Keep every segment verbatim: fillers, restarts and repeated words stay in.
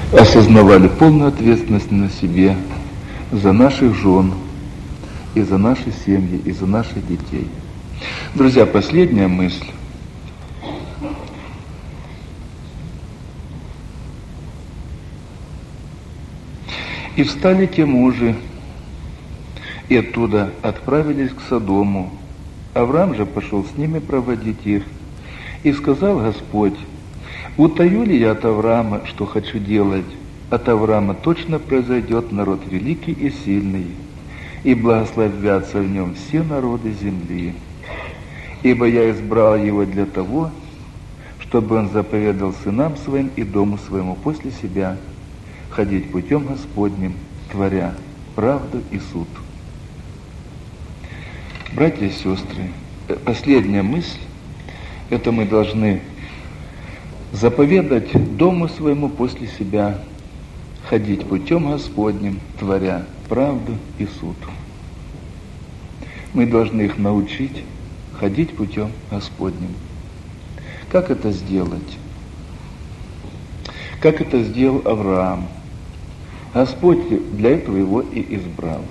осознавали полную ответственность на себе за наших жен, и за наши семьи, и за наших детей. Друзья, последняя мысль. И встали те мужи, и оттуда отправились к Содому. Авраам же пошел с ними проводить их. И сказал Господь: утаю ли я от Авраама, что хочу делать? От Авраама точно произойдет народ великий и сильный, и благословятся в нем все народы земли. Ибо я избрал его для того, чтобы он заповедал сынам своим и дому своему после себя ходить путем Господним, творя правду и суд. Братья и сестры, последняя мысль, это мы должны заповедать дому своему после себя ходить путем Господним, творя правду и суд. Мы должны их научить ходить путем Господним. Как это сделать? Как это сделал Авраам? Господь для этого его и избрал.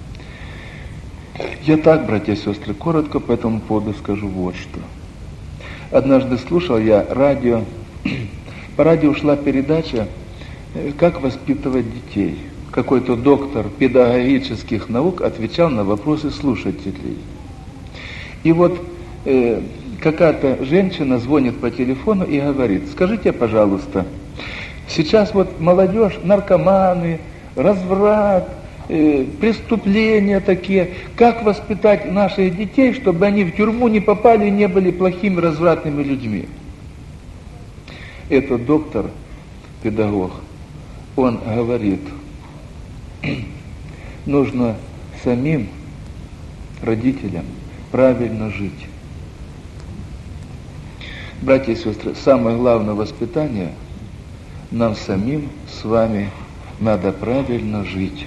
Я так, братья и сестры, коротко по этому поводу скажу вот что. Однажды слушал я радио, по радио шла передача «Как воспитывать детей». Какой-то доктор педагогических наук отвечал на вопросы слушателей. И вот э, какая-то женщина звонит по телефону и говорит: скажите, пожалуйста, сейчас вот молодежь, наркоманы, разврат, э, преступления такие, как воспитать наших детей, чтобы они в тюрьму не попали и не были плохими развратными людьми? Этот доктор, педагог, он говорит: нужно самим родителям правильно жить. Братья и сестры, самое главное воспитание — нам самим с вами надо правильно жить.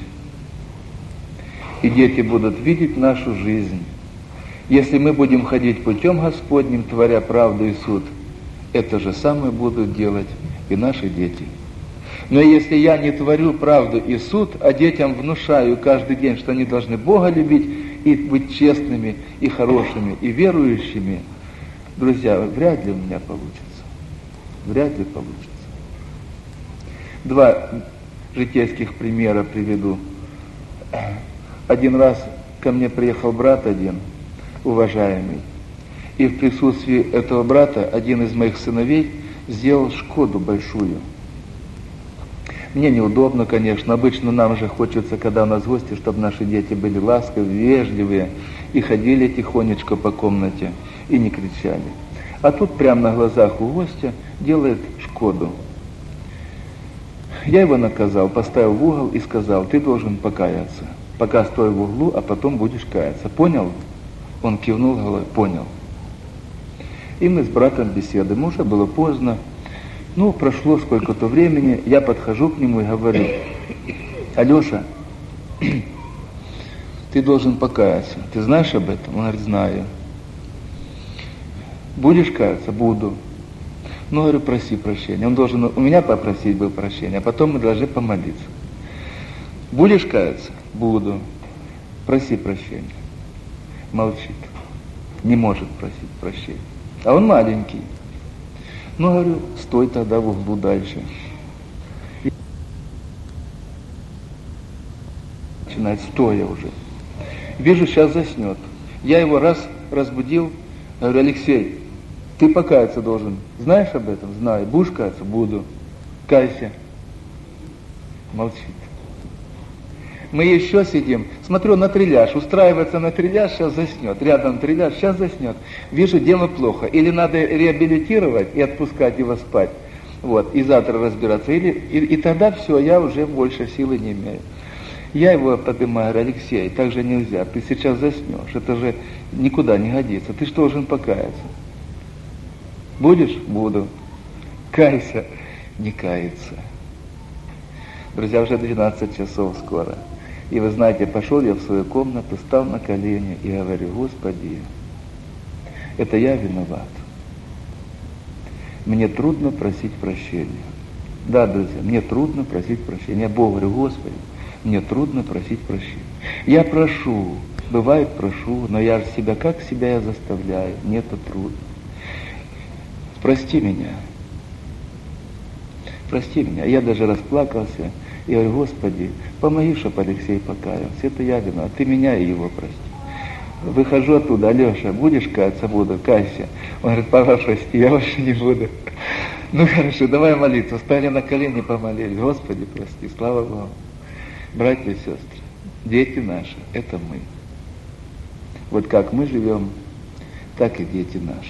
И дети будут видеть нашу жизнь. Если мы будем ходить путем Господним, творя правду и суд, это же самое будут делать и наши дети. Но если я не творю правду и суд, а детям внушаю каждый день, что они должны Бога любить и быть честными, и хорошими, и верующими, друзья, вряд ли у меня получится. Вряд ли получится. Два житейских примера приведу. Один раз ко мне приехал брат один, уважаемый, и в присутствии этого брата один из моих сыновей сделал Шкоду большую. Мне неудобно, конечно, обычно нам же хочется, когда у нас гости, чтобы наши дети были ласковые, вежливые, и ходили тихонечко по комнате, и не кричали. А тут прямо на глазах у гостя делает Шкоду. Я его наказал, поставил в угол и сказал: ты должен покаяться. Пока стой в углу, а потом будешь каяться. Понял? Он кивнул головой: понял. И мы с братом беседуем. Уже было поздно. Ну, прошло сколько-то времени, я подхожу к нему и говорю: Алеша, ты должен покаяться. Ты знаешь об этом? Он говорит: знаю. Будешь каяться? Буду. Ну, говорю, проси прощения. Он должен у меня попросить был прощения, а потом мы должны помолиться. Будешь каяться? Буду. Проси прощения. Молчит. Не может просить прощения. А он маленький. Ну, говорю, стой тогда в углу дальше. И начинает стоя уже. Вижу, сейчас заснет. Я его раз разбудил, говорю: Алексей, ты покаяться должен. Знаешь об этом? Знаю. Будешь каяться? Буду. Кайся. Молчит. Мы еще сидим, смотрю на трильяж, устраивается на трильяж, сейчас заснет. Рядом трильяж, сейчас заснет. Вижу, дело плохо. Или надо реабилитировать и отпускать его спать, вот, и завтра разбираться. Или, и, и тогда все, я уже больше силы не имею. Я его поднимаю: Алексей, так же нельзя, ты сейчас заснешь, это же никуда не годится, ты же должен покаяться. Будешь? Буду. Кайся? Не кается. Друзья, уже двенадцать часов скоро. И вы знаете, пошел я в свою комнату, стал на колени и говорю: Господи, это я виноват. Мне трудно просить прощения. Да, друзья, мне трудно просить прощения. Я Богу говорю: Господи, мне трудно просить прощения. Я прошу, бывает прошу, но я же себя, как себя я заставляю, мне это трудно. Прости меня. Прости меня. Я даже расплакался. И говорю: Господи, помоги, чтобы Алексей покаялся. Это я виноват. Ты меня и его прости. Выхожу оттуда: Алеша, будешь каяться? Буду, кайся. Он говорит: папа, прости, я больше не буду. Ну хорошо, давай молиться. Стали на колени, помолились. Господи, прости, слава Богу. Братья и сестры, дети наши – это мы. Вот как мы живем, так и дети наши.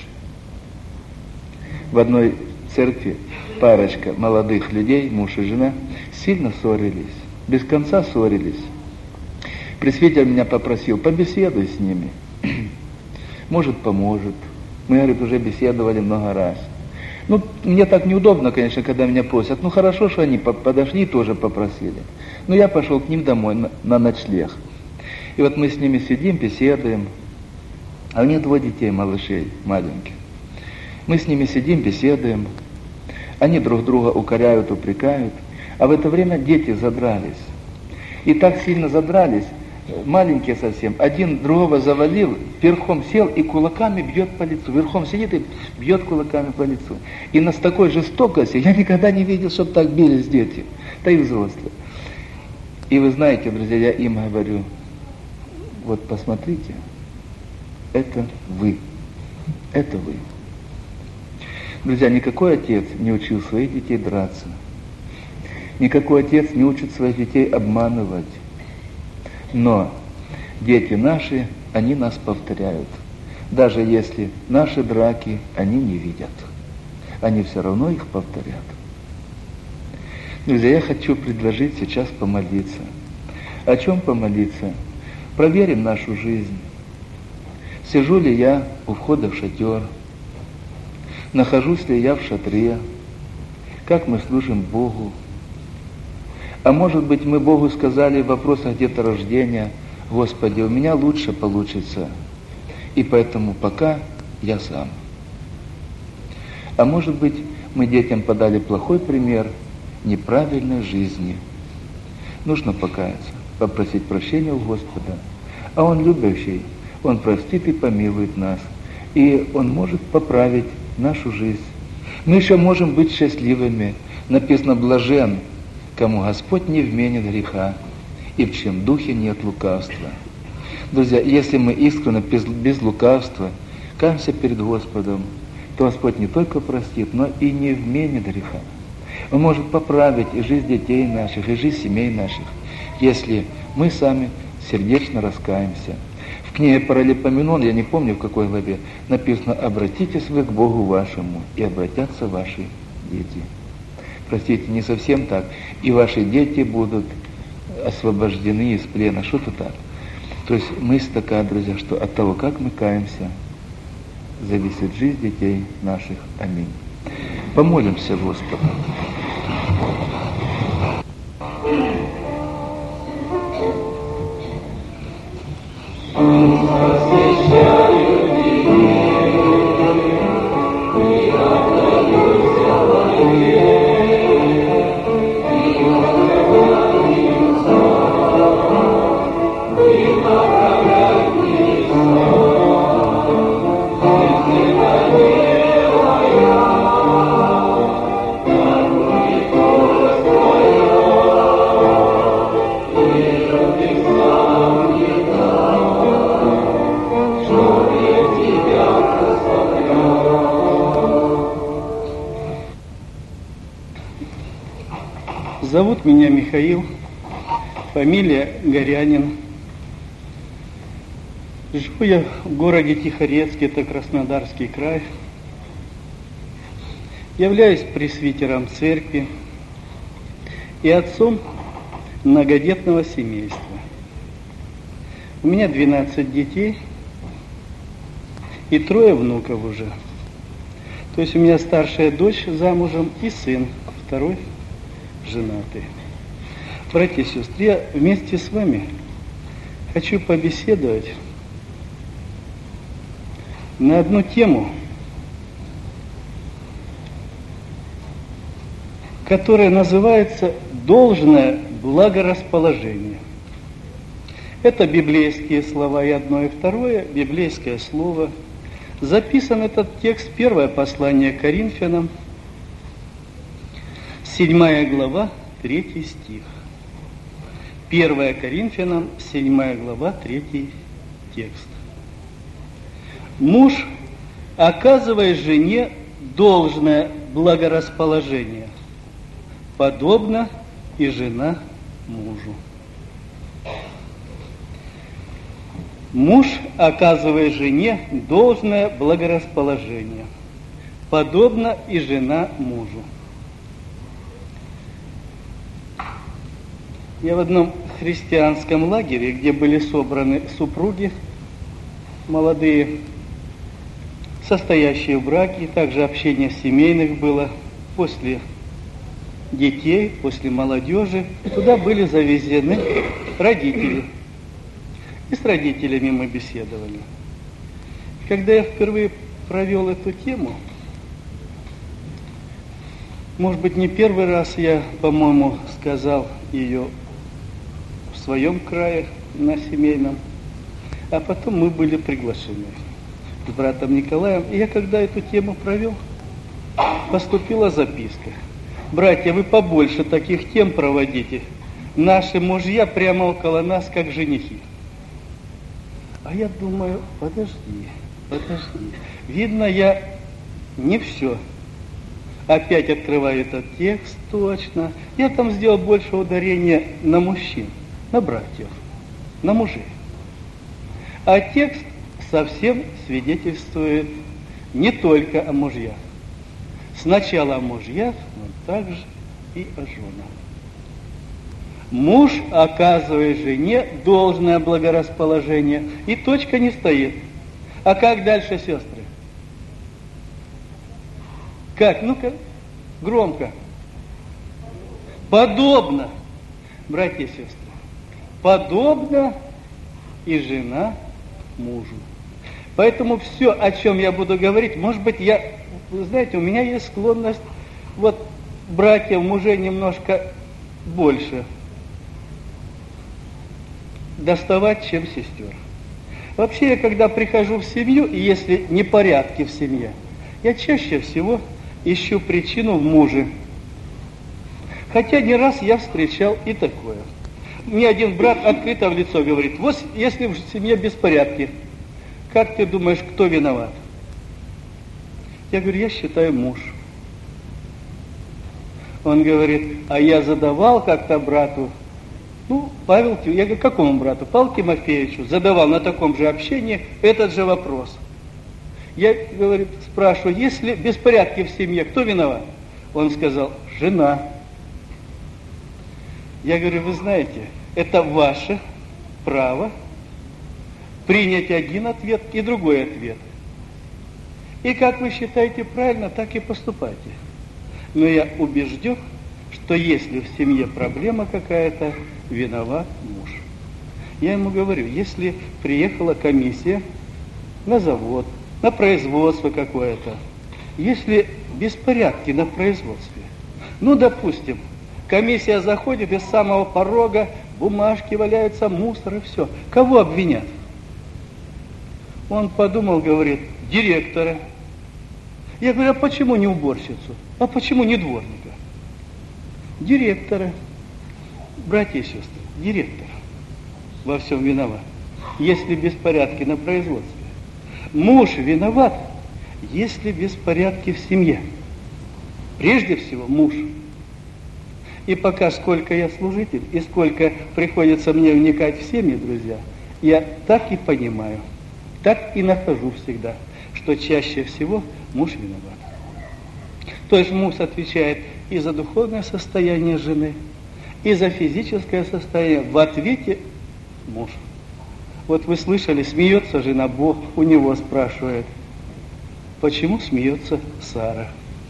В одной церкви парочка молодых людей, муж и жена, сильно ссорились, без конца ссорились. Пресвитер меня попросил: побеседуй с ними. Может, поможет. Мы, говорит, уже беседовали много раз. Ну, мне так неудобно, конечно, когда меня просят. Ну, хорошо, что они подошли и тоже попросили. Но я пошел к ним домой на, на ночлег. И вот мы с ними сидим, беседуем. А у них двое детей, малышей, маленьких. Мы с ними сидим, беседуем. Они друг друга укоряют, упрекают. А в это время дети задрались. И так сильно задрались, маленькие совсем, один другого завалил, верхом сел и кулаками бьет по лицу. Верхом сидит и бьет кулаками по лицу. И нас такой жестокости я никогда не видел, чтобы так бились дети, да и взрослые. И вы знаете, друзья, я им говорю: вот посмотрите, это вы, это вы. Друзья, никакой отец не учил своих детей драться. Никакой отец не учит своих детей обманывать. Но дети наши, они нас повторяют. Даже если наши драки они не видят, они все равно их повторят. Друзья, я хочу предложить сейчас помолиться. О чем помолиться? Проверим нашу жизнь. Сижу ли я у входа в шатер? Нахожусь ли я в шатре? Как мы служим Богу? А может быть, мы Богу сказали в вопросах деторождения: Господи, у меня лучше получится, и поэтому пока я сам. А может быть, мы детям подали плохой пример неправильной жизни. Нужно покаяться, попросить прощения у Господа. А Он любящий, Он простит и помилует нас, и Он может поправить нашу жизнь. Мы еще можем быть счастливыми. Написано: блажен, кому Господь не вменит греха, и в чьем духе нет лукавства. Друзья, если мы искренне, без, без лукавства, каемся перед Господом, то Господь не только простит, но и не вменит греха. Он может поправить и жизнь детей наших, и жизнь семей наших, если мы сами сердечно раскаемся. В книге Паралипоменон, я не помню в какой главе, написано: обратитесь вы к Богу вашему, и обратятся ваши дети. Простите, не совсем так. И ваши дети будут освобождены из плена. Что-то так. То есть мысль такая, друзья, что от того, как мы каемся, зависит жизнь детей наших. Аминь. Помолимся Господу. Зовут меня Михаил, фамилия Горянин. Живу я в городе Тихорецк, это Краснодарский край. Являюсь пресвитером церкви и отцом многодетного семейства. У меня двенадцать детей и трое внуков уже. То есть у меня старшая дочь замужем и сын, второй женатый. Братья и сестры, я вместе с вами хочу побеседовать на одну тему, которое называется «должное благорасположение». Это библейские слова и одно, и второе, библейское слово. Записан этот текст, первое послание к Коринфянам, седьмая глава, третий стих. первое Коринфянам, седьмая глава, третий текст. Муж, оказывая жене должное благорасположение, подобно и жена мужу. Муж, оказывая жене должное благорасположение, подобно и жена мужу. Я в одном христианском лагере, где были собраны супруги молодые, состоящие в браке, также общение семейных было после детей, после молодежи. Туда были завезены родители. И с родителями мы беседовали. Когда я впервые провел эту тему, может быть, не первый раз я, по-моему, сказал ее в своем крае, на семейном, а потом мы были приглашены с братом Николаем. И я, когда эту тему провел, поступила записка. Братья, вы побольше таких тем проводите. Наши мужья прямо около нас, как женихи. А я думаю, подожди, подожди. Видно, я не все. Опять открываю этот текст, точно. Я там сделал больше ударения на мужчин, на братьев, на мужей. А текст совсем свидетельствует не только о мужьях. Сначала о мужьях, но также и о женах. Муж, оказывая жене должное благорасположение, и точка не стоит. А как дальше, сестры? Как? Ну-ка, громко. Подобно, братья и сестры, подобно и жена мужу. Поэтому все, о чем я буду говорить, может быть, я, вы знаете, у меня есть склонность вот братьев, мужей немножко больше доставать, чем сестер. Вообще, я когда прихожу в семью, и если непорядки в семье, я чаще всего ищу причину в муже. Хотя не раз я встречал и такое. Мне один брат открыто в лицо говорит: вот если в семье беспорядки, как ты думаешь, кто виноват? Я говорю, я считаю, муж. Он говорит, а я задавал как-то брату, ну, Павел, я говорю, какому брату? Павлу Тимофеевичу задавал на таком же общении этот же вопрос. Я, говорит, спрашиваю, если беспорядки в семье, кто виноват? Он сказал, жена. Я говорю, вы знаете, это ваше право принять один ответ и другой ответ. И как вы считаете правильно, так и поступайте. Но я убежден, что если в семье проблема какая-то, виноват муж. Я ему говорю, если приехала комиссия на завод, на производство какое-то, если беспорядки на производстве, ну, допустим, комиссия заходит, и с самого порога бумажки валяются, мусор и все. Кого обвинят? Он подумал, говорит, директора. Я говорю, а почему не уборщицу? А почему не дворника? Директора. Братья и сестры, директор во всем виноват, если беспорядки на производстве. Муж виноват, если беспорядки в семье. Прежде всего муж. И пока сколько я служитель, и сколько приходится мне вникать в семьи, друзья, я так и понимаю, так и нахожу всегда, что чаще всего муж виноват. То есть муж отвечает и за духовное состояние жены, и за физическое состояние. В ответе муж. Вот вы слышали, смеется жена, Бог у него спрашивает, почему смеется Сара?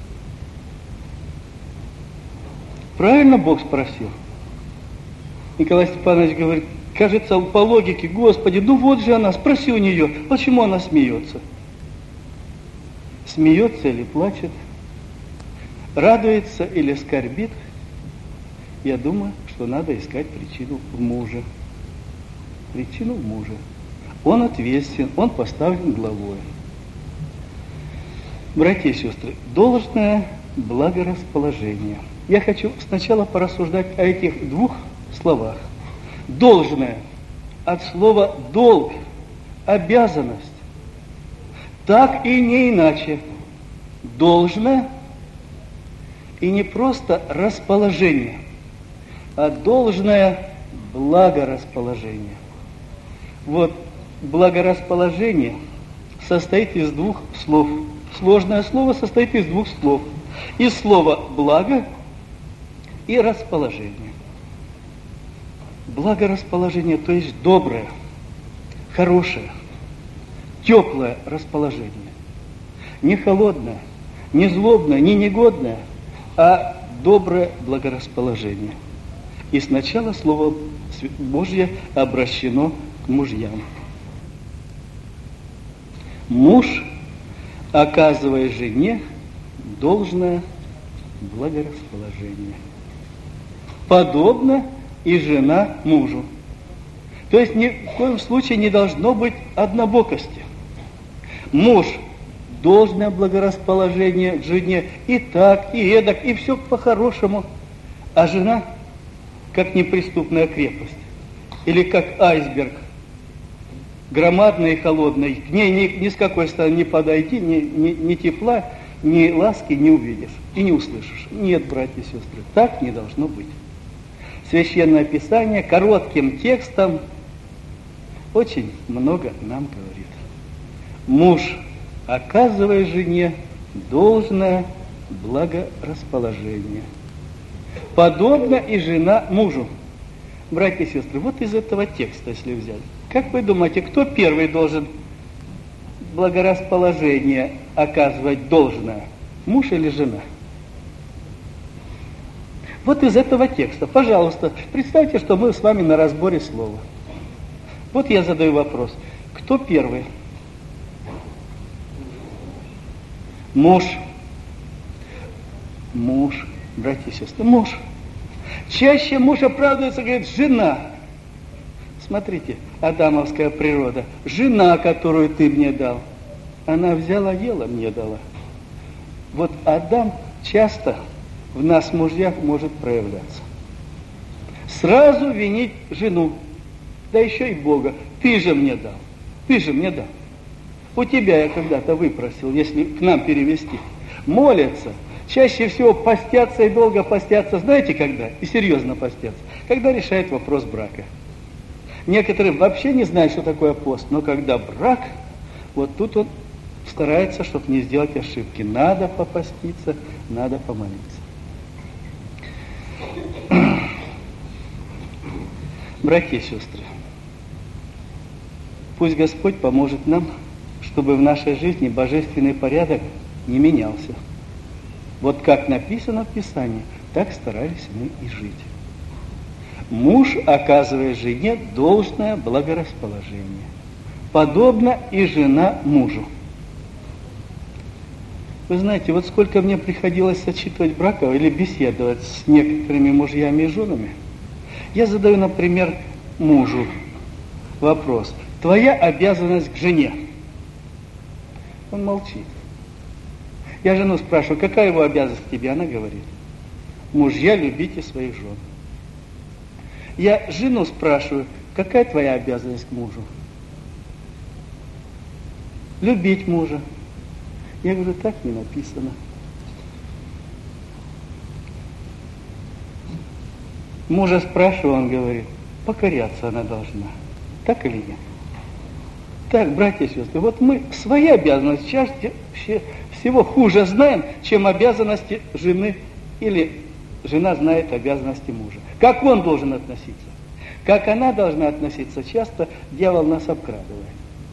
Правильно Бог спросил? Николай Степанович говорит, кажется, по логике, Господи, ну вот же она, спроси у нее, почему она смеется? Смеется или плачет? радуется или скорбит, я думаю, что надо искать причину в муже. Причину в муже. Он ответственен, он поставлен главой. Братья и сестры, должное благорасположение. Я хочу сначала порассуждать о этих двух словах. Должное от слова долг, обязанность. Так и не иначе. Должное и не просто расположение, а должное благорасположение. Вот благорасположение состоит из двух слов. Сложное слово состоит из двух слов. Из слова благо и расположение. Благорасположение, то есть доброе, хорошее, теплое расположение. Не холодное, не злобное, не негодное, а доброе благорасположение. И сначала Слово Божье обращено к мужьям. Муж, оказывая жене должное благорасположение. Подобно и жена мужу. То есть ни в коем случае не должно быть однобокости. Муж должное благорасположение к жене и так, и эдак, и все по-хорошему. А жена как неприступная крепость. Или как айсберг. Громадная и холодная. К ней ни, ни с какой стороны не подойди, ни, ни, ни тепла, ни ласки не увидишь и не услышишь. Нет, братья и сестры, так не должно быть. Священное Писание коротким текстом очень много нам говорит. Муж, оказывая жене должное благорасположение. Подобно и жена мужу. Братья и сестры, вот из этого текста, если взять, как вы думаете, кто первый должен благорасположение оказывать должное? Муж или жена? Вот из этого текста, пожалуйста, представьте, что мы с вами на разборе слова. Вот я задаю вопрос. Кто первый? Муж. Муж. Братья и сестры, муж. Чаще муж оправдывается, говорит, жена. Смотрите, адамовская природа. Жена, которую ты мне дал, она взяла, ела, мне дала. Вот Адам часто в нас, мужьях, может проявляться. Сразу винить жену, да еще и Бога. Ты же мне дал, ты же мне дал. У тебя я когда-то выпросил, если к нам перевести. Молятся, чаще всего постятся и долго постятся. Знаете когда? И серьезно постятся. Когда решают вопрос брака. Некоторые вообще не знают, что такое пост, но когда брак, вот тут он старается, чтобы не сделать ошибки. Надо попаститься, надо помолиться. Братья и сестры, пусть Господь поможет нам, чтобы в нашей жизни божественный порядок не менялся. Вот как написано в Писании, так старались мы и жить. Муж, оказывая жене должное благорасположение. Подобно и жена мужу. Вы знаете, вот сколько мне приходилось сочетывать браков или беседовать с некоторыми мужьями и женами, я задаю, например, мужу вопрос. Твоя обязанность к жене. Он молчит. Я жену спрашиваю, какая его обязанность к тебе? Она говорит, мужья, любите своих жен. Я жену спрашиваю, какая твоя обязанность к мужу? Любить мужа. Я говорю, так не написано. Мужа спрашиваю, он говорит, покоряться она должна. Так или нет? Так, братья и сестры, вот мы свои обязанности чаще всего хуже знаем, чем обязанности жены, или жена знает обязанности мужа. Как он должен относиться? Как она должна относиться? Часто дьявол нас обкрадывает.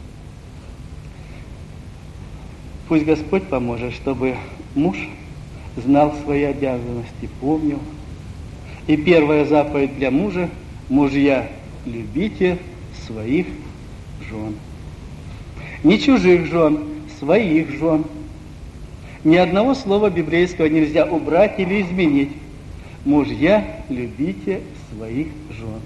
Пусть Господь поможет, чтобы муж знал свои обязанности, помнил. И первая заповедь для мужа: мужья, любите своих жен. Не чужих жен, своих жен. Ни одного слова библейского нельзя убрать или изменить. Мужья, любите своих жен.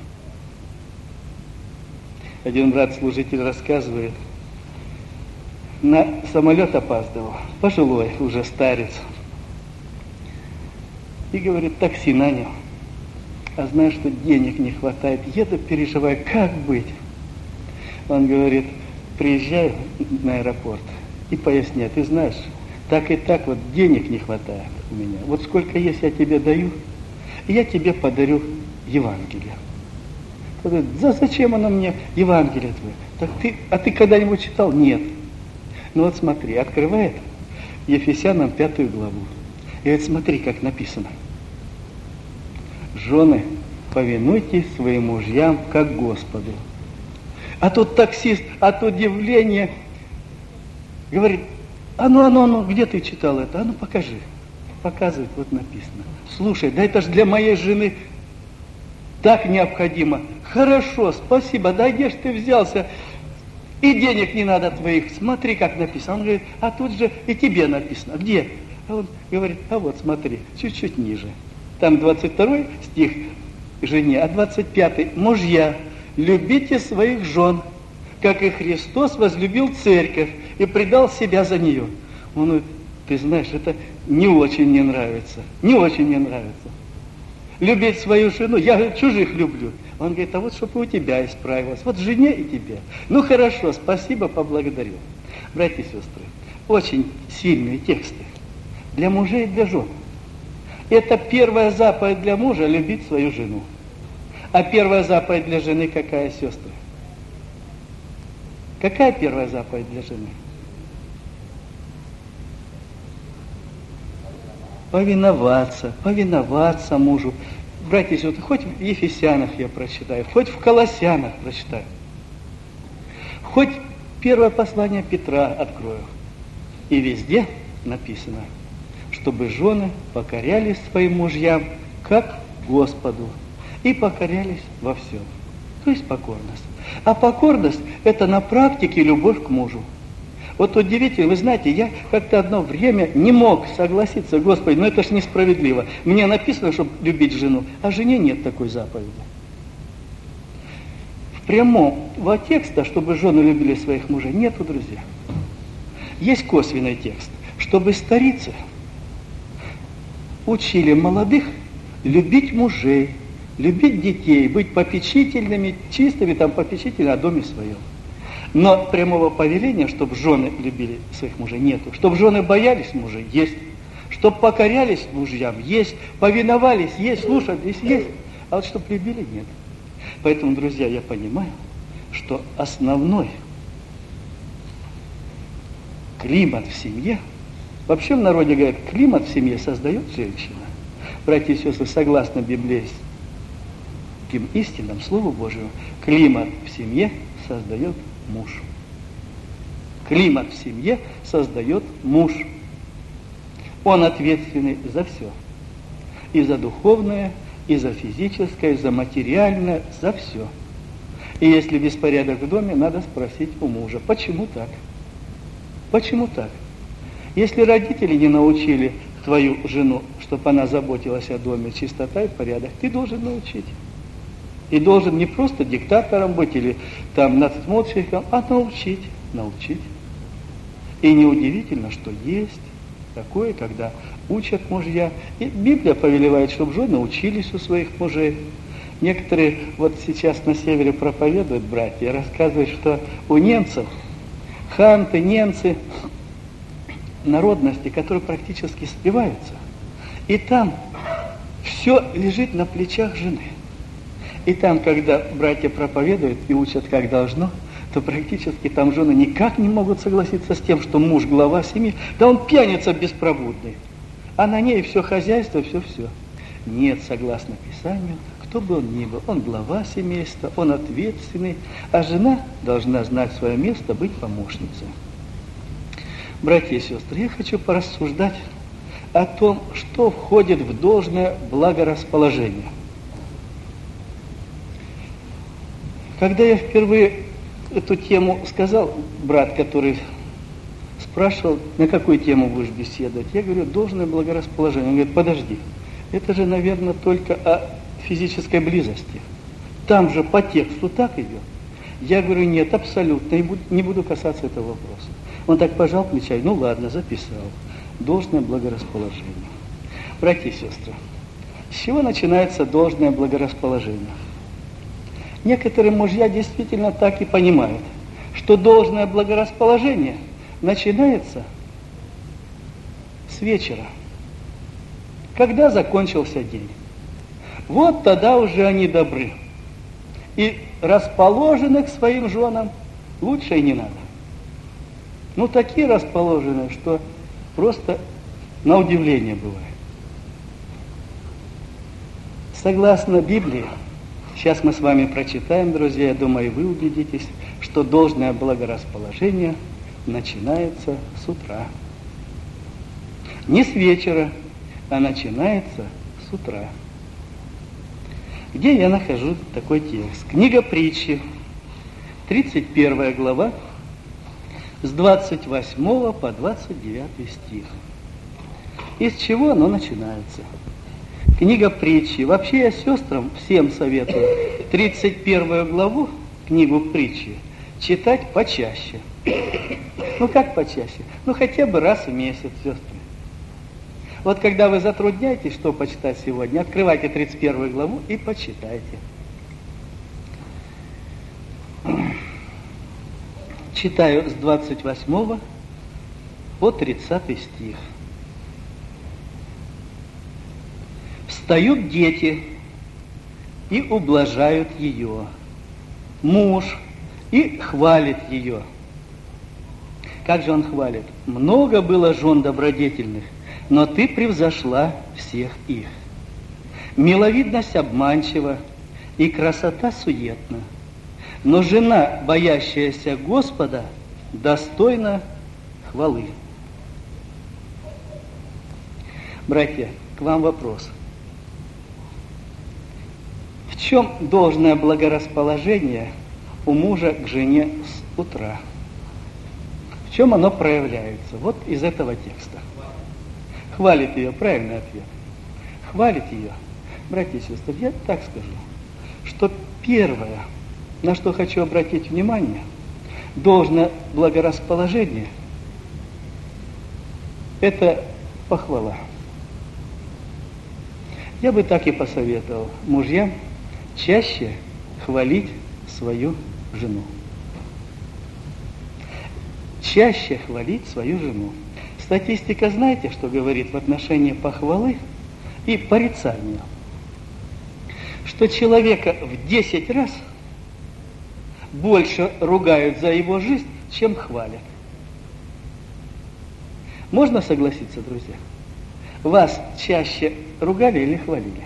Один брат-служитель рассказывает, на самолет опаздывал, пожилой уже старец. И говорит, такси нанял. А знаешь, что денег не хватает, еду, переживаю, как быть? Он говорит, приезжаю на аэропорт и поясняю, ты знаешь, так и так вот денег не хватает у меня. Вот сколько есть я тебе даю, и я тебе подарю Евангелие. Он говорит, да зачем оно мне, Евангелие твое? Так ты, а ты когда-нибудь читал? Нет. Ну вот смотри, открывает Ефесянам пятую главу. И вот смотри, как написано. Жены, повинуйтесь своим мужьям, как Господу. А тут таксист от удивления говорит, а ну, а ну, а ну, где ты читал это? А ну, покажи. Показывает, вот написано. Слушай, да это же для моей жены так необходимо. Хорошо, спасибо, да где ж ты взялся? И денег не надо твоих. Смотри, как написано. Он говорит, а тут же и тебе написано. Где? А он говорит, а вот смотри, чуть-чуть ниже. Там двадцать второй стих жене, а двадцать пятый мужья, любите своих жен, как и Христос возлюбил церковь и предал себя за нее. Он говорит, ты знаешь, это не очень мне нравится, не очень мне нравится. Любить свою жену, я чужих люблю. Он говорит, а вот чтобы у тебя исправилось, вот жене и тебе. Ну хорошо, спасибо, поблагодарю. Братья и сестры, очень сильные тексты для мужей и для жен. Это первая заповедь для мужа – любить свою жену. А первая заповедь для жены какая, сестры? Какая первая заповедь для жены? Повиноваться, повиноваться мужу. Братья и сестры, хоть в Ефесянах я прочитаю, хоть в Колоссянах прочитаю, хоть первое послание Петра открою. И везде написано, чтобы жены покорялись своим мужьям, как Господу, и покорялись во всем. То есть покорность. А покорность – это на практике любовь к мужу. Вот удивительно, вы знаете, я как-то одно время не мог согласиться, Господи, но это ж несправедливо. Мне написано, чтобы любить жену, а жене нет такой заповеди. В прямом во текста, чтобы жены любили своих мужей, нету, друзья. Есть косвенный текст, чтобы старицы учили молодых любить мужей, любить детей, быть попечительными, чистыми, там, попечительными о доме своем. Но прямого повеления, чтобы жены любили своих мужей, нету. Чтобы жены боялись мужей, есть. Чтобы покорялись мужьям, есть. Повиновались, есть. Слушались, есть. А вот чтобы любили, нет. Поэтому, друзья, я понимаю, что основной климат в семье, вообще в народе говорят, климат в семье создает женщина. Братья и сестры, согласно библейским истинам, Слову Божьему, климат в семье создает муж. Климат в семье создает муж. Он ответственный за все. И за духовное, и за физическое, и за материальное, за все. И если беспорядок в доме, надо спросить у мужа, почему так? Почему так? Если родители не научили твою жену, чтобы она заботилась о доме, чистота и порядок, ты должен научить. И должен не просто диктатором быть или там надсмотрщиком, а научить, научить. И неудивительно, что есть такое, когда учат мужья. И Библия повелевает, чтобы жены учились у своих мужей. Некоторые вот сейчас на севере проповедуют, братья, рассказывают, что у немцев, ханты, немцы, народности, которые практически спиваются. И там все лежит на плечах жены. И там, когда братья проповедуют и учат, как должно, то практически там жены никак не могут согласиться с тем, что муж глава семьи, да он пьяница беспробудный, а на ней все хозяйство, все-все. Нет, согласно Писанию, кто бы он ни был, он глава семейства, он ответственный, а жена должна знать свое место, быть помощницей. Братья и сестры, я хочу порассуждать о том, что входит в должное благорасположение. Когда я впервые эту тему сказал, брат, который спрашивал, на какую тему будешь беседовать. Я говорю, должное благорасположение. Он говорит, подожди, это же, наверное, только о физической близости. Там же по тексту так идет. Я говорю, нет, абсолютно, не буду касаться этого вопроса. Он так пожал плечами, ну ладно, записал. Должное благорасположение. Братья и сестры, с чего начинается должное благорасположение? Некоторые мужья действительно так и понимают, что должное благорасположение начинается с вечера, когда закончился день. Вот тогда уже они добры. И расположены к своим женам лучше и не надо. Ну, такие расположенные, что просто на удивление бывает. Согласно Библии, сейчас мы с вами прочитаем, друзья, я думаю, вы убедитесь, что должное благорасположение начинается с утра. Не с вечера, а начинается с утра. Где я нахожу такой текст? Книга Притчи, тридцать первая глава, с двадцать восьмого по двадцать девятый стих. Из чего оно начинается? Книга Притчи. Вообще я сестрам всем советую тридцать первую главу, книгу Притчи, читать почаще. Ну как почаще? Ну хотя бы раз в месяц, сестры. Вот когда вы затрудняетесь, что почитать сегодня, открывайте тридцать первую главу и почитайте. Читаю с двадцать восьмого по тридцатый стих. Встают дети и ублажают ее, муж и хвалит ее. Как же он хвалит? Много было жен добродетельных, но ты превзошла всех их. Миловидность обманчива и красота суетна, но жена, боящаяся Господа, достойна хвалы. Братья, к вам вопрос. В чем должное благорасположение у мужа к жене с утра? В чем оно проявляется? Вот из этого текста. Хвалит ее, правильный ответ. Хвалит ее. Братья и сестры, я так скажу, что первое, на что хочу обратить внимание, должное благорасположение, это похвала. Я бы так и посоветовал мужьям чаще хвалить свою жену. Чаще хвалить свою жену. Статистика, знаете, что говорит в отношении похвалы и порицания? Что человека в десять раз больше ругают за его жизнь, чем хвалят. Можно согласиться, друзья? Вас чаще ругали или хвалили?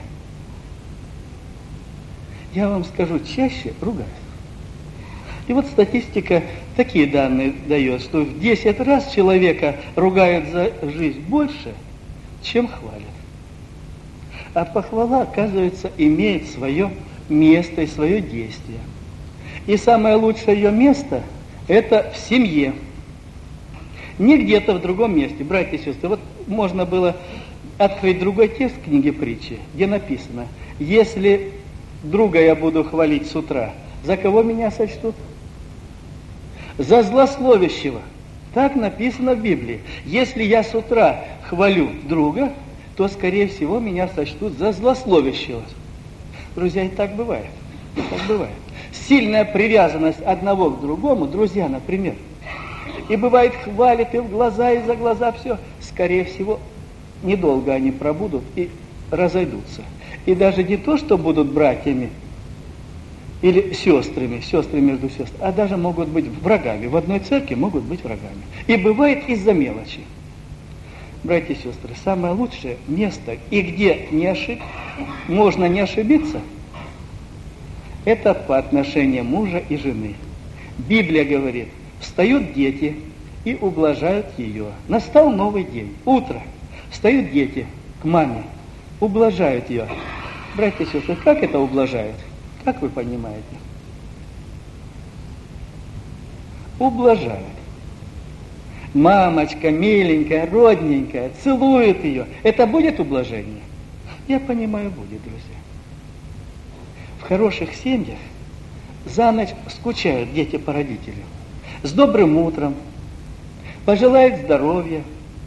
Я вам скажу, чаще ругают. И вот статистика такие данные дает, что в десять раз человека ругают за жизнь больше, чем хвалят. А похвала, оказывается, имеет свое место и свое действие. И самое лучшее ее место – это в семье. Не где-то в другом месте. Братья и сестры, вот можно было открыть другой текст книги Притчи, где написано: если друга я буду хвалить с утра, за кого меня сочтут? За злословящего. Так написано в Библии. Если я с утра хвалю друга, то, скорее всего, меня сочтут за злословящего. Друзья, и так бывает. И так бывает. Сильная привязанность одного к другому, друзья, например, и бывает хвалят и в глаза, и за глаза все, скорее всего, недолго они пробудут и разойдутся. И даже не то, что будут братьями или сестрами, сестры между сестрами, а даже могут быть врагами. В одной церкви могут быть врагами. И бывает из-за мелочи. Братья и сестры, самое лучшее место, и где не ошиб... можно не ошибиться, это по отношению мужа и жены. Библия говорит: встают дети и ублажают ее. Настал новый день, утро. Встают дети к маме, ублажают ее. Братья и сестры, как это ублажают? Как вы понимаете? Ублажают. мамочка, миленькая, родненькая, целует ее. Это будет ублажение? Я понимаю, будет, друзья. В хороших семьях за ночь скучают дети по родителям. С добрым утром, пожелают здоровья,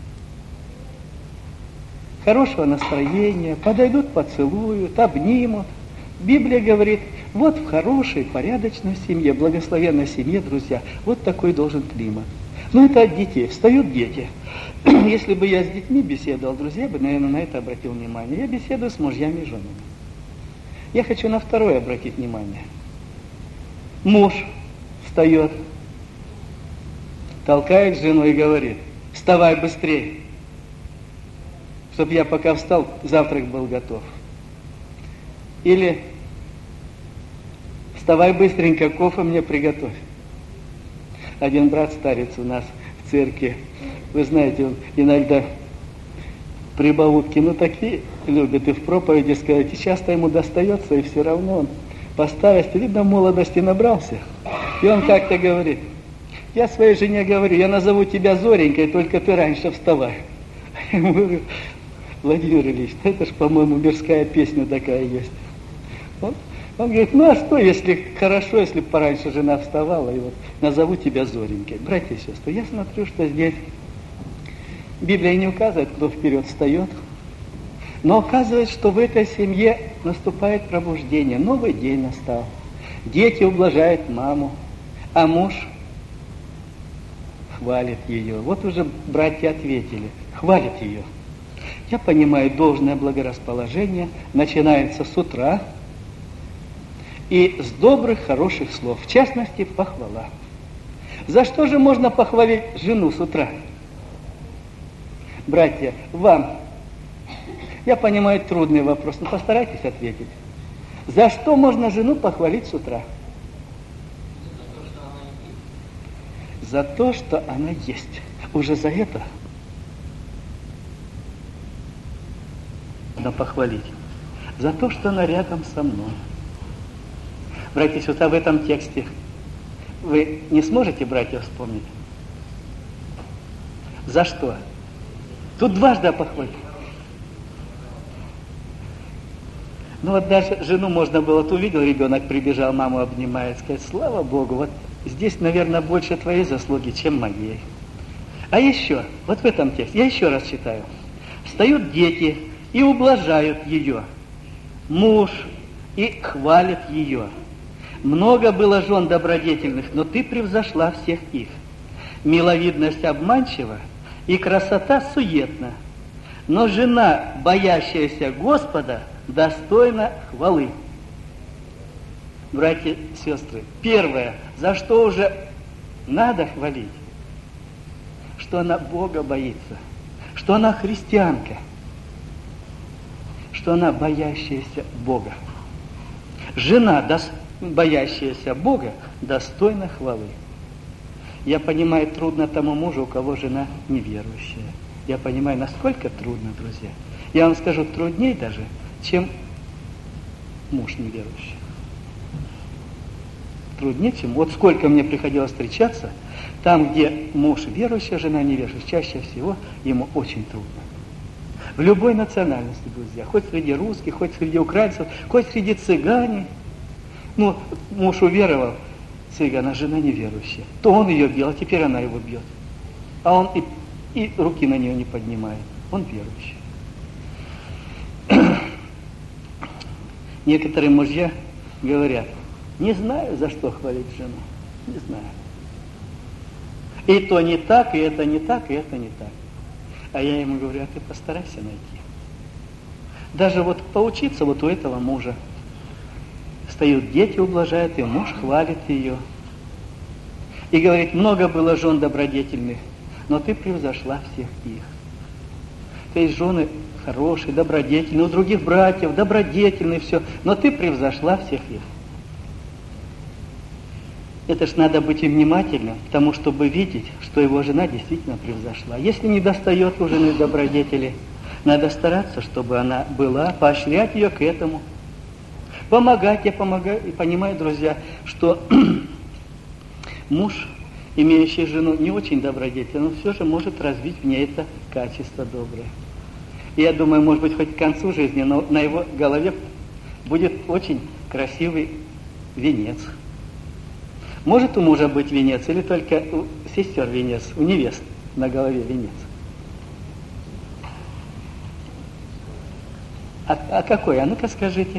хорошего настроения, подойдут, поцелуют, обнимут. Библия говорит, вот в хорошей, порядочной семье, благословенной семье, друзья, вот такой должен климат. Ну, это от детей. Встают дети. Если бы я с детьми беседовал, друзья, я бы, наверное, на это обратил внимание. Я беседую с мужьями и женами. Я хочу на второе обратить внимание. Муж встает, толкает жену и говорит, вставай быстрее, чтобы я пока встал, завтрак был готов. Или вставай быстренько, кофе мне приготовь. Один брат-старец у нас в церкви, вы знаете, он иногда прибаутки, ну такие любит и в проповеди сказать, и часто ему достается, и все равно он по старости, видно, в молодости набрался. И он как-то говорит, я своей жене говорю, я назову тебя Зоренькой, только ты раньше вставай. Я ему говорю, Владимир Ильич, это ж, по-моему, мирская песня такая есть. Он, он говорит, ну а что, если хорошо, если бы пораньше жена вставала, и вот назову тебя Зоренькой. Братья и сестры, я смотрю, что здесь Библия не указывает, кто вперед встает, но указывает, что в этой семье наступает пробуждение, новый день настал. Дети ублажают маму, а муж хвалит ее. Вот уже братья ответили, хвалит ее. Я понимаю, должное благорасположение начинается с утра и с добрых, хороших слов, в частности, похвала. За что же можно похвалить жену с утра? Братья, вам, я понимаю, трудный вопрос, но постарайтесь ответить. За что можно жену похвалить с утра? За то, что она есть. Уже за это надо похвалить. За то, что она рядом со мной. Братья, вот в этом тексте вы не сможете, братья, вспомнить? За что? Тут дважды похвалить. Ну вот даже жену можно было, ты увидел, ребенок прибежал, маму обнимает, сказать, слава Богу, вот здесь, наверное, больше твоей заслуги, чем моей. А еще, вот в этом тексте, я еще раз читаю. Встают дети и ублажают ее. Муж и хвалит ее. Много было жен добродетельных, но ты превзошла всех их. Миловидность обманчива и красота суетна. Но жена, боящаяся Господа, достойна хвалы. Братья и сестры, первое, за что уже надо хвалить, что она Бога боится, что она христианка, что она боящаяся Бога. Жена, дос... боящаяся Бога, достойна хвалы. Я понимаю, трудно тому мужу, у кого жена неверующая. Я понимаю, насколько трудно, друзья. Я вам скажу, труднее даже, чем муж неверующий. Труднее, чем... Вот сколько мне приходилось встречаться, там, где муж верующий, жена неверующая, чаще всего ему очень трудно. В любой национальности, друзья, хоть среди русских, хоть среди украинцев, хоть среди цыгане. Ну, муж уверовал, цыган, а жена неверующая. То он ее бил, а теперь она его бьет. А он и, и руки на нее не поднимает. Он верующий. Некоторые мужья говорят, не знаю, за что хвалить жену. Не знаю. И то не так, и это не так, и это не так. А я ему говорю, а ты постарайся найти. Даже вот поучиться вот у этого мужа. Встают дети, ублажают, и муж хвалит ее. И говорит, много было жен добродетельных, но ты превзошла всех их. То есть жены хорошие, добродетельные, у других братьев добродетельные, все, но ты превзошла всех их. Это ж надо быть и внимательным к тому, чтобы видеть, что его жена действительно превзошла. Если не достает у жены добродетели, надо стараться, чтобы она была, поощрять ее к этому. Помогать, я помогаю, и понимаю, друзья, что муж имеющий жену не очень добродетельную, но все же может развить в ней это качество доброе. И я думаю, может быть, хоть к концу жизни, но на его голове будет очень красивый венец. Может у мужа быть венец, или только у сестер венец, у невест на голове венец? А, а какой? А ну-ка скажите.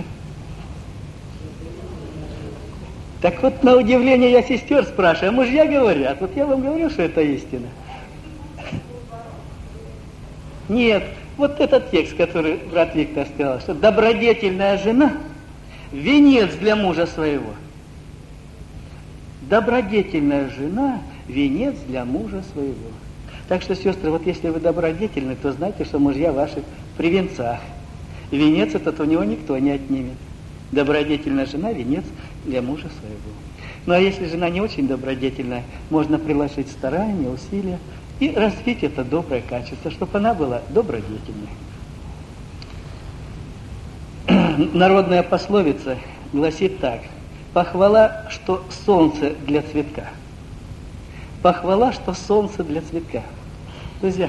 Так вот, на удивление я сестер спрашиваю, а мужья говорят. Вот я вам говорю, что это истина. Нет, вот этот текст, который брат Виктор сказал, что добродетельная жена – венец для мужа своего. Добродетельная жена – венец для мужа своего. Так что, сестры, вот если вы добродетельны, то знайте, что мужья ваши при венцах. И венец этот у него никто не отнимет. Добродетельная жена – венец для мужа своего. Ну а если жена не очень добродетельная, можно приложить старания, усилия и развить это доброе качество, чтобы она была добродетельной. Народная пословица гласит так: похвала, что солнце для цветка. Похвала, что солнце для цветка. Друзья,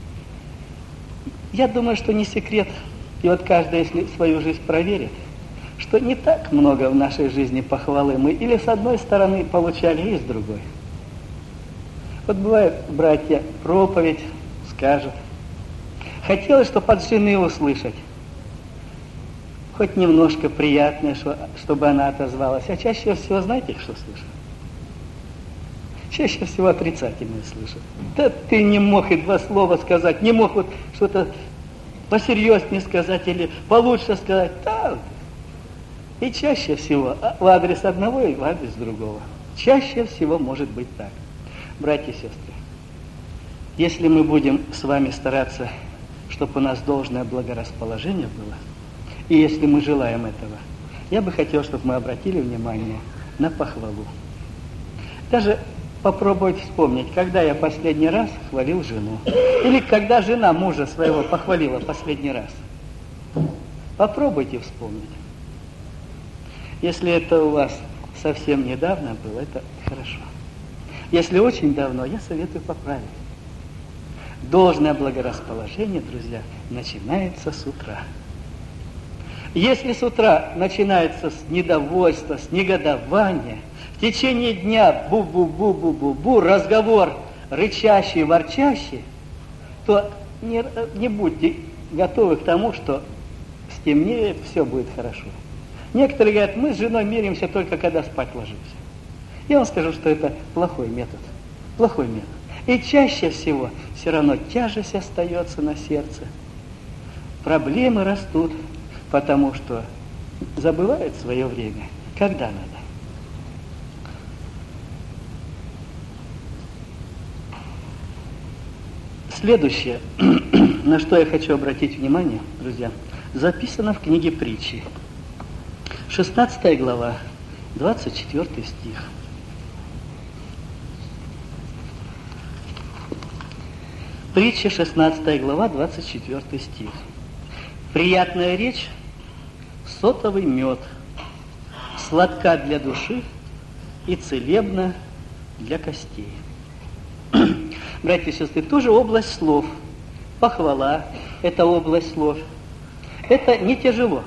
я думаю, что не секрет, и вот каждый, если свою жизнь проверит, что не так много в нашей жизни похвалы мы или с одной стороны получали, и с другой. Вот бывает, братья, проповедь скажут. Хотелось, чтобы от жены услышать. Хоть немножко приятное, чтобы она отозвалась. А чаще всего, знаете, что слышат? Чаще всего отрицательное слышат. Да ты не мог и два слова сказать, не мог вот что-то посерьезнее сказать или получше сказать. Да. И чаще всего в адрес одного и в адрес другого. Чаще всего может быть так. Братья и сестры, если мы будем с вами стараться, чтобы у нас должное благорасположение было, и если мы желаем этого, я бы хотел, чтобы мы обратили внимание на похвалу. Даже попробовать вспомнить, когда я последний раз хвалил жену, или когда жена мужа своего похвалила последний раз. Попробуйте вспомнить. Если это у вас совсем недавно было, это хорошо. Если очень давно, я советую поправить. Должное благорасположение, друзья, начинается с утра. Если с утра начинается с недовольства, с негодования, в течение дня бу-бу-бу-бу-бу-бу, разговор рычащий, ворчащий, то не, не будьте готовы к тому, что стемнеет, все будет хорошо. Некоторые говорят, мы с женой миримся только когда спать ложимся. Я вам скажу, что это плохой метод. Плохой метод. И чаще всего все равно тяжесть остается на сердце. Проблемы растут, потому что забывают свое время, когда надо. Следующее, на что я хочу обратить внимание, друзья, записано в книге Притчи. шестнадцатая глава, двадцать четвёртый стих. Притча, шестнадцатая глава, двадцать четвёртый стих. Приятная речь, сотовый мед, сладка для души и целебна для костей. Братья и сестры, тоже область слов. Похвала – это область слов. Это не тяжело.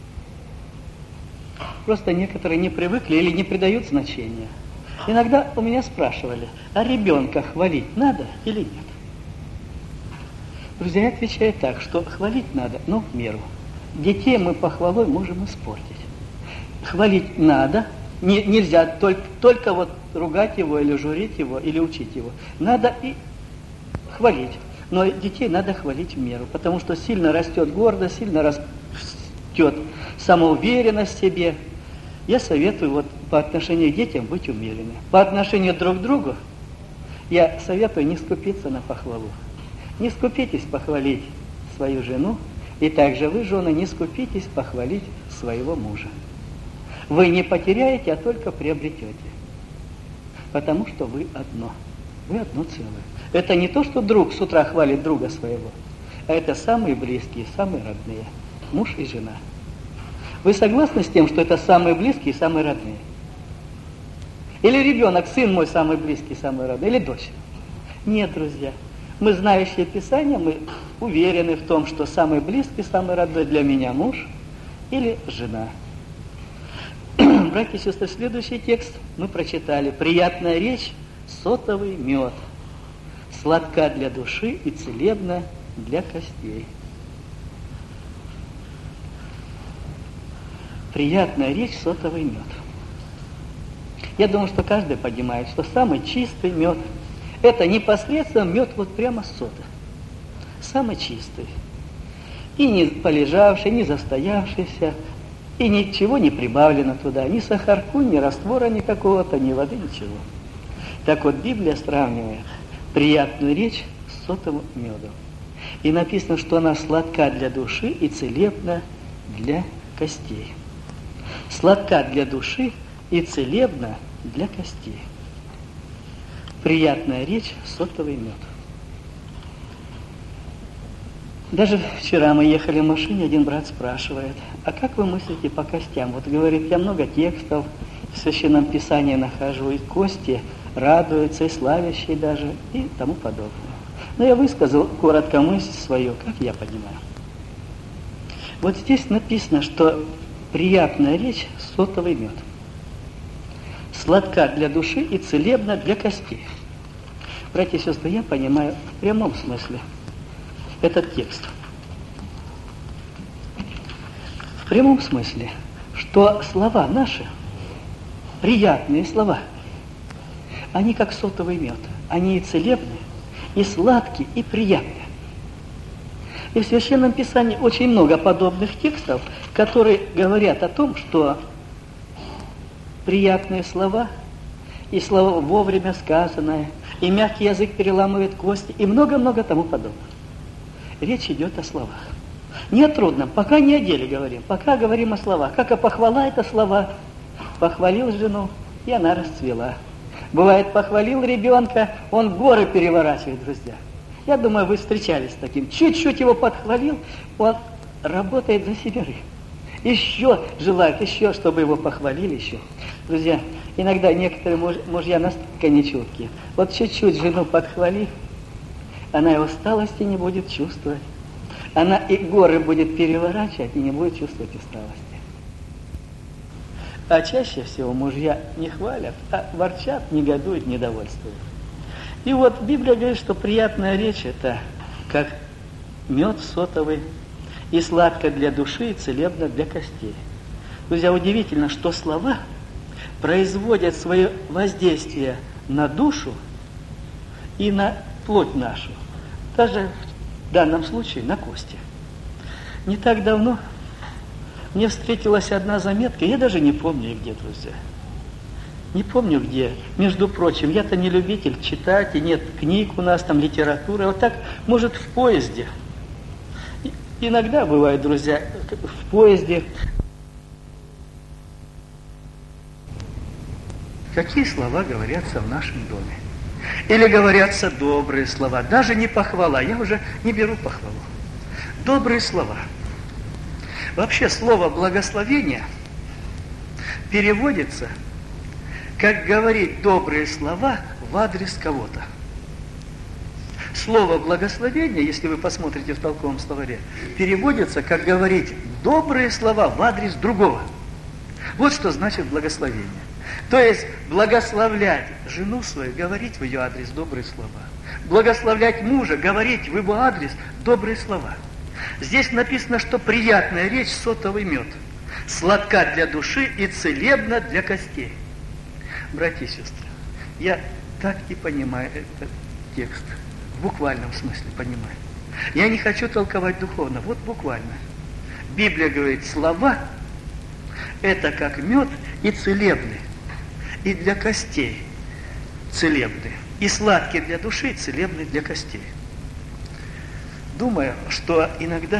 Просто некоторые не привыкли или не придают значения. Иногда у меня спрашивали, а ребенка хвалить надо или нет? Друзья, я отвечаю так, что хвалить надо, но в меру. Детей мы похвалой можем испортить. Хвалить надо, не, нельзя только, только вот ругать его или журить его, или учить его. Надо и хвалить. Но детей надо хвалить в меру, потому что сильно растет гордость, сильно растет самоуверенность в себе. Я советую вот по отношению к детям быть умеренными. По отношению друг к другу я советую не скупиться на похвалу. Не скупитесь похвалить свою жену, и также вы, жены, не скупитесь похвалить своего мужа. Вы не потеряете, а только приобретете. Потому что вы одно. Вы одно целое. Это не то, что друг с утра хвалит друга своего, а это самые близкие, самые родные. Муж и жена. Вы согласны с тем, что это самые близкие и самые родные? Или ребенок, сын мой самый близкий, самый родной, или дочь. Нет, друзья. Мы, знающие Писание, мы уверены в том, что самый близкий, самый родной для меня муж или жена. Братья и сестры, следующий текст мы прочитали. «Приятная речь, сотовый мед, сладка для души и целебна для костей». Приятная речь, сотовый мед. Я думаю, что каждый понимает, что самый чистый мед – это непосредственно мед вот прямо с соты. Самый чистый. И не полежавший, не застоявшийся, и ничего не прибавлено туда, ни сахарку, ни раствора никакого-то, ни воды, ничего. Так вот, Библия сравнивает приятную речь с сотовым медом. И написано, что она сладка для души и целебна для костей. Сладка для души и целебна для костей. Приятная речь, сотовый мед. Даже вчера мы ехали в машине, один брат спрашивает, а как вы мыслите по костям? Вот говорит, я много текстов в Священном Писании нахожу, и кости радуются, и славящие даже, и тому подобное. Но я высказал коротко мысль свою, как я понимаю. Вот здесь написано, что приятная речь – сотовый мед. Сладка для души и целебна для костей. Братья и сестры, я понимаю в прямом смысле этот текст. В прямом смысле, что слова наши, приятные слова, они как сотовый мед. Они и целебные, и сладкие, и приятные. И в Священном Писании очень много подобных текстов, которые говорят о том, что приятные слова, и слова вовремя сказанное, и мягкий язык переламывает кости, и много-много тому подобного. Речь идет о словах. Не о трудном, пока не о деле говорим, пока говорим о словах. Как и похвала, это слова. Похвалил жену, и она расцвела. Бывает, похвалил ребенка, он горы переворачивает, друзья. Я думаю, вы встречались с таким. Чуть-чуть его подхвалил, он работает за семерых. Еще желает, еще, чтобы его похвалили еще. Друзья, иногда некоторые муж, мужья настолько нечуткие. Вот чуть-чуть жену подхвали, она и усталости не будет чувствовать. Она и горы будет переворачивать и не будет чувствовать усталости. А чаще всего мужья не хвалят, а ворчат, негодуют, недовольствуют. И вот Библия говорит, что приятная речь – это как мед сотовый, и сладко для души, и целебно для костей. Друзья, удивительно, что слова производят свое воздействие на душу и на плоть нашу. Даже в данном случае на кости. Не так давно мне встретилась одна заметка, я даже не помню где, друзья. Не помню где. Между прочим, я-то не любитель читать, и нет книг у нас, там литературы. Вот так, может, в поезде. И иногда бывает, друзья, в поезде. Какие слова говорятся в нашем доме? Или говорятся добрые слова, даже не похвала, я уже не беру похвалу. Добрые слова. Вообще слово благословение переводится как говорить добрые слова в адрес кого-то. Слово благословение, если вы посмотрите в толковом словаре, переводится как говорить добрые слова в адрес другого. Вот что значит благословение. То есть благословлять жену свою, говорить в ее адрес добрые слова. Благословлять мужа, говорить в его адрес добрые слова. Здесь написано, что приятная речь сотовый мед, сладка для души и целебна для костей. Братья и сестры, я так и понимаю этот текст, в буквальном смысле понимаю. Я не хочу толковать духовно, вот буквально. Библия говорит, слова это как мед и целебны. И для костей целебны, и сладкие для души, и целебны для костей. Думаю, что иногда,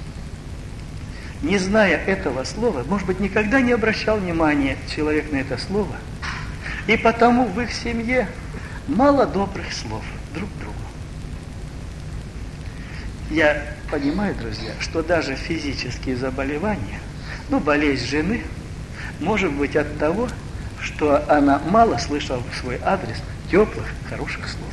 не зная этого слова, может быть, никогда не обращал внимания человек на это слово, и потому в их семье мало добрых слов друг к другу. Я понимаю, друзья, что даже физические заболевания, ну, болезнь жены, может быть от того, что она мало слышала в свой адрес теплых, хороших слов.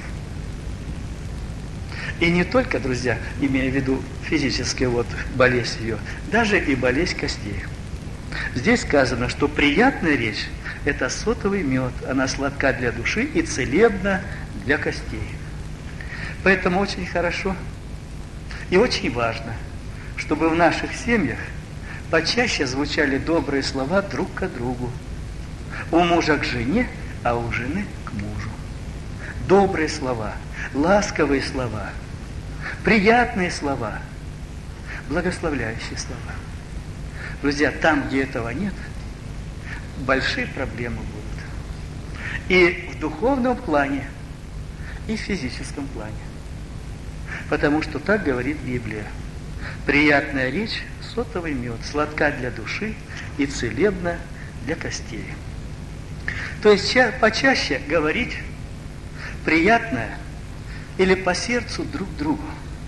И не только, друзья, имея в виду физическую вот болезнь ее, даже и болезнь костей. Здесь сказано, что приятная речь – это сотовый мед, она сладка для души и целебна для костей. Поэтому очень хорошо и очень важно, чтобы в наших семьях почаще звучали добрые слова друг к другу. У мужа к жене, а у жены к мужу. Добрые слова, ласковые слова, приятные слова, благословляющие слова. Друзья, там, где этого нет, большие проблемы будут. И в духовном плане, и в физическом плане. Потому что так говорит Библия. Приятная речь – сотовый мед, сладка для души и целебна для костей. То есть почаще говорить приятное или по сердцу друг другу.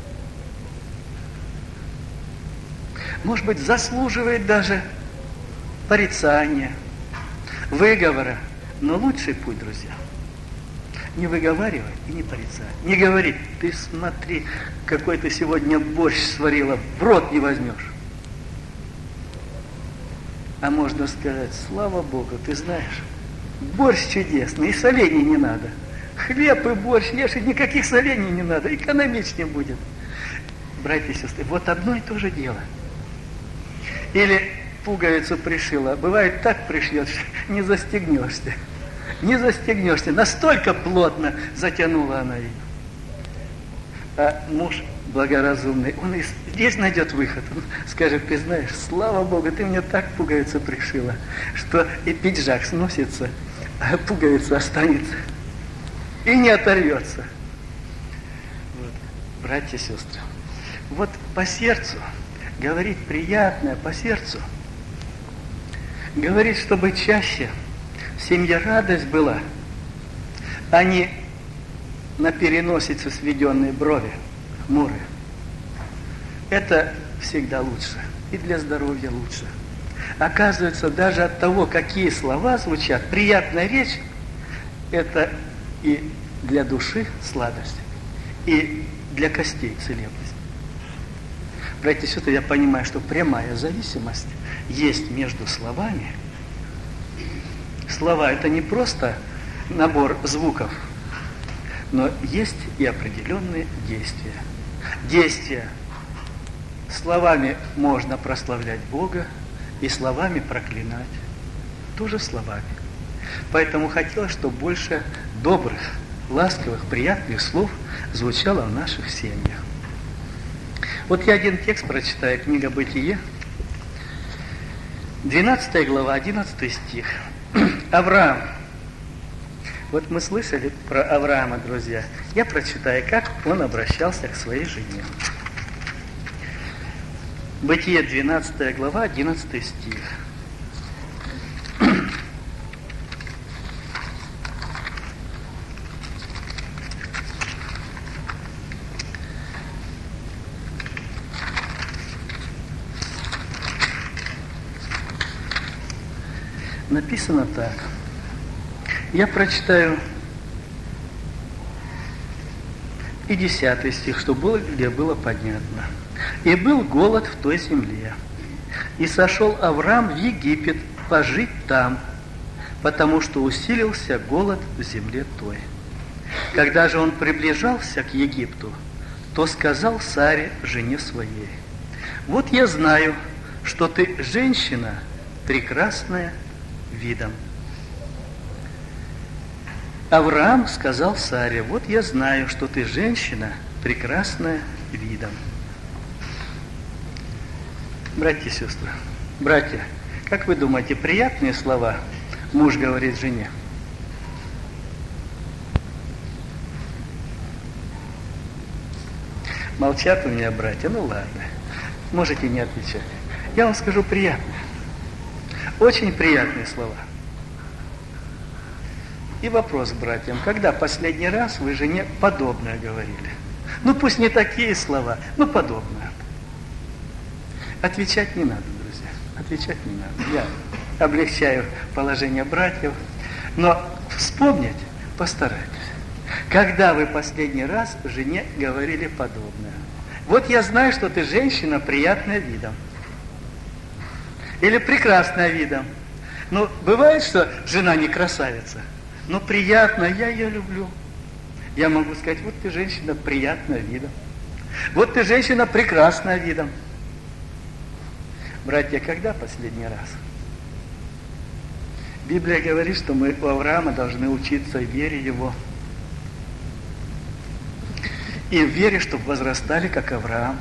Может быть, заслуживает даже порицания, выговора. Но лучший путь, друзья, не выговаривай и не порицай. Не говори: ты смотри, какой ты сегодня борщ сварила, в рот не возьмешь. А можно сказать: слава Богу, ты знаешь, борщ чудесный, и солений не надо. Хлеб и борщ ешь, и никаких солений не надо, экономичнее будет. Братья и сестры, вот одно и то же дело. Или пуговицу пришила. Бывает, так пришьешь, не застегнешься. Не застегнешься. Настолько плотно затянула она ее. А муж благоразумный, он и здесь найдет выход. Он скажет: ты знаешь, слава Богу, ты мне так пуговицу пришила, что и пиджак сносится, а пуговица останется и не оторвется. Вот. Братья и сестры, вот по сердцу говорить приятное, по сердцу говорить, чтобы чаще в семье радость была, а не на переносице сведенные брови, хмурые. Это всегда лучше, и для здоровья лучше. Оказывается, даже от того, какие слова звучат, приятная речь – это и для души сладость, и для костей целебность. Братья и сестры, я понимаю, что прямая зависимость есть между словами. Слова – это не просто набор звуков, но есть и определенные действия. Действия. Словами можно прославлять Бога, и словами проклинать. Тоже словами. Поэтому хотелось, чтобы больше добрых, ласковых, приятных слов звучало в наших семьях. Вот я один текст прочитаю, книга «Бытие», двенадцатая глава, одиннадцатый стих. Авраам. Вот мы слышали про Авраама, друзья. Я прочитаю, как он обращался к своей жене. Бытие, двенадцатая глава, одиннадцатый стих. Написано так. Я прочитаю и десятый стих, чтобы было, где было понятно. «И был голод в той земле, и сошел Авраам в Египет пожить там, потому что усилился голод в земле той. Когда же он приближался к Египту, то сказал Саре, жене своей: вот я знаю, что ты женщина прекрасная видом». Авраам сказал Саре: вот я знаю, что ты женщина прекрасная видом. Братья и сестры, братья, как вы думаете, приятные слова муж говорит жене? Молчат у меня братья, ну ладно, можете не отвечать. Я вам скажу приятные, очень приятные слова. И вопрос к братьям: когда последний раз вы жене подобное говорили? Ну пусть не такие слова, но подобное. Отвечать не надо, друзья, отвечать не надо. Я облегчаю положение братьев, но вспомнить постарайтесь. Когда вы последний раз жене говорили подобное? Вот я знаю, что ты женщина приятная видом. Или прекрасная видом. Но бывает, что жена не красавица, но приятная, я ее люблю. Я могу сказать, вот ты женщина приятная видом. Вот ты женщина прекрасная видом. Братья, когда последний раз? Библия говорит, что мы у Авраама должны учиться вере его. И в вере, чтобы возрастали, как Авраам.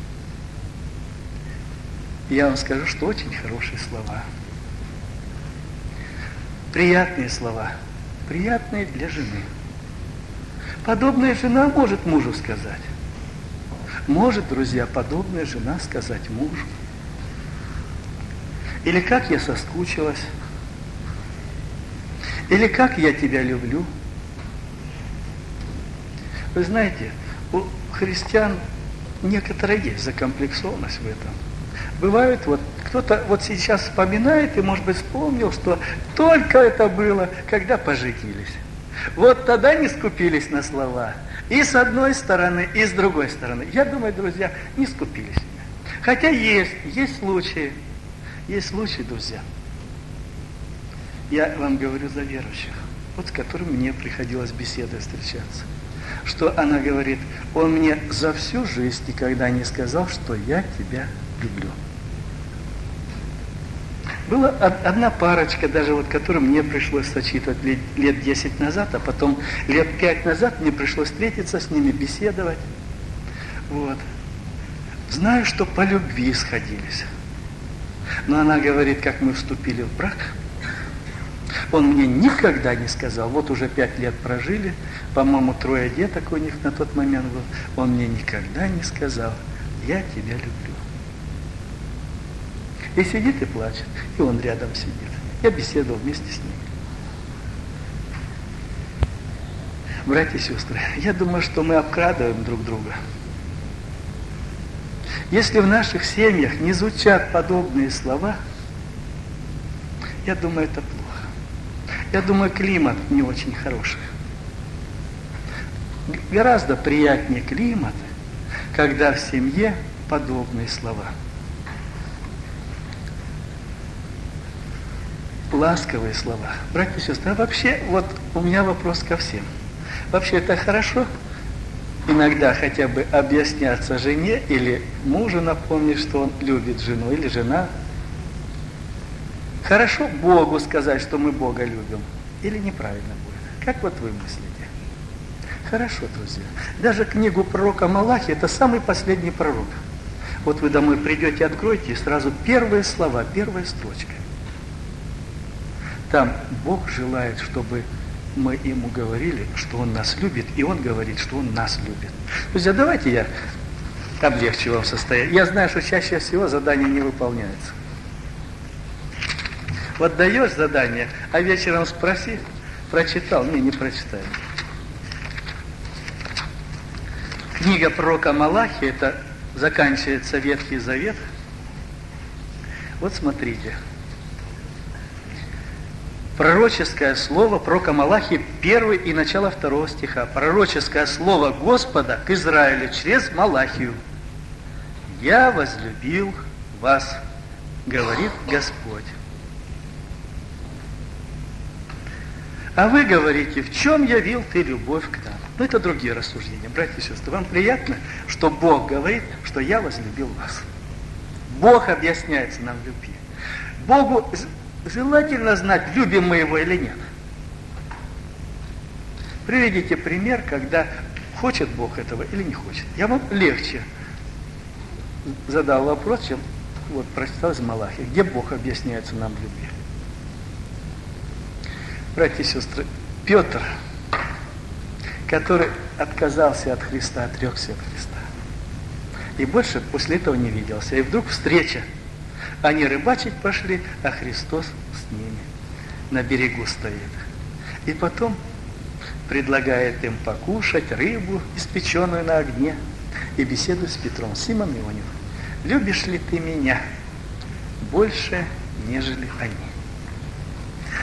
И я вам скажу, что очень хорошие слова. Приятные слова. Приятные для жены. Подобная жена может мужу сказать. Может, друзья, подобная жена сказать мужу. Или как я соскучилась. Или как я тебя люблю. Вы знаете, у христиан некоторая есть закомплексованность в этом. Бывает, вот кто-то вот сейчас вспоминает и, может быть, вспомнил, что только это было, когда поженились. Вот тогда не скупились на слова. И с одной стороны, и с другой стороны. Я думаю, друзья, не скупились. Хотя есть, есть случаи. Есть случаи, друзья. Я вам говорю за верующих, вот с которыми мне приходилось беседой встречаться. Что она говорит, он мне за всю жизнь никогда не сказал, что я тебя люблю. Была одна парочка, даже вот, которую мне пришлось сочетать лет, лет десять назад, а потом лет пять назад мне пришлось встретиться с ними, беседовать. Вот. Знаю, что по любви сходились. Но она говорит, как мы вступили в брак, он мне никогда не сказал, вот уже пять лет прожили, по-моему, трое деток у них на тот момент был, он мне никогда не сказал, я тебя люблю. И сидит и плачет, и он рядом сидит. Я беседовал вместе с ним. Братья и сестры, я думаю, что мы обкрадываем друг друга. Если в наших семьях не звучат подобные слова, я думаю, это плохо. Я думаю, климат не очень хороший. Гораздо приятнее климат, когда в семье подобные слова. Ласковые слова. Братья и сестры, а вообще, вот у меня вопрос ко всем. Вообще это хорошо иногда хотя бы объясняться жене или мужу напомнить, что он любит жену, или жена. Хорошо Богу сказать, что мы Бога любим, или неправильно будет? Как вот вы мыслите? Хорошо, друзья. Даже книгу пророка Малахи, это самый последний пророк. Вот вы домой придете, откройте, и сразу первые слова, первая строчка. Там Бог желает, чтобы мы ему говорили, что он нас любит, и он говорит, что он нас любит. Друзья, давайте я облегчу вам состояние. Я знаю, что чаще всего задание не выполняется. Вот даешь задание, а вечером спроси, прочитал, не, не прочитаю. Книга пророка Малахи, это заканчивается Ветхий Завет. Вот смотрите. Пророческое слово пророка Малахи, первый и начало второго стиха. Пророческое слово Господа к Израилю через Малахию. «Я возлюбил вас, говорит Господь». А вы говорите, в чем явил ты любовь к нам? Ну, это другие рассуждения. Братья и сестры, вам приятно, что Бог говорит, что я возлюбил вас. Бог объясняется нам в любви. Богу желательно знать, любим мы его или нет. Приведите пример, когда хочет Бог этого или не хочет. Я вам легче задал вопрос, чем вот прочитал из Малахи, где Бог объясняется нам в любви. Братья и сестры, Петр, который отказался от Христа, отрекся от Христа, и больше после этого не виделся. И вдруг встреча. Они рыбачить пошли, а Христос с ними на берегу стоит. И потом предлагает им покушать рыбу, испеченную на огне, и беседует с Петром. Симон Ионов, любишь ли ты меня больше, нежели они?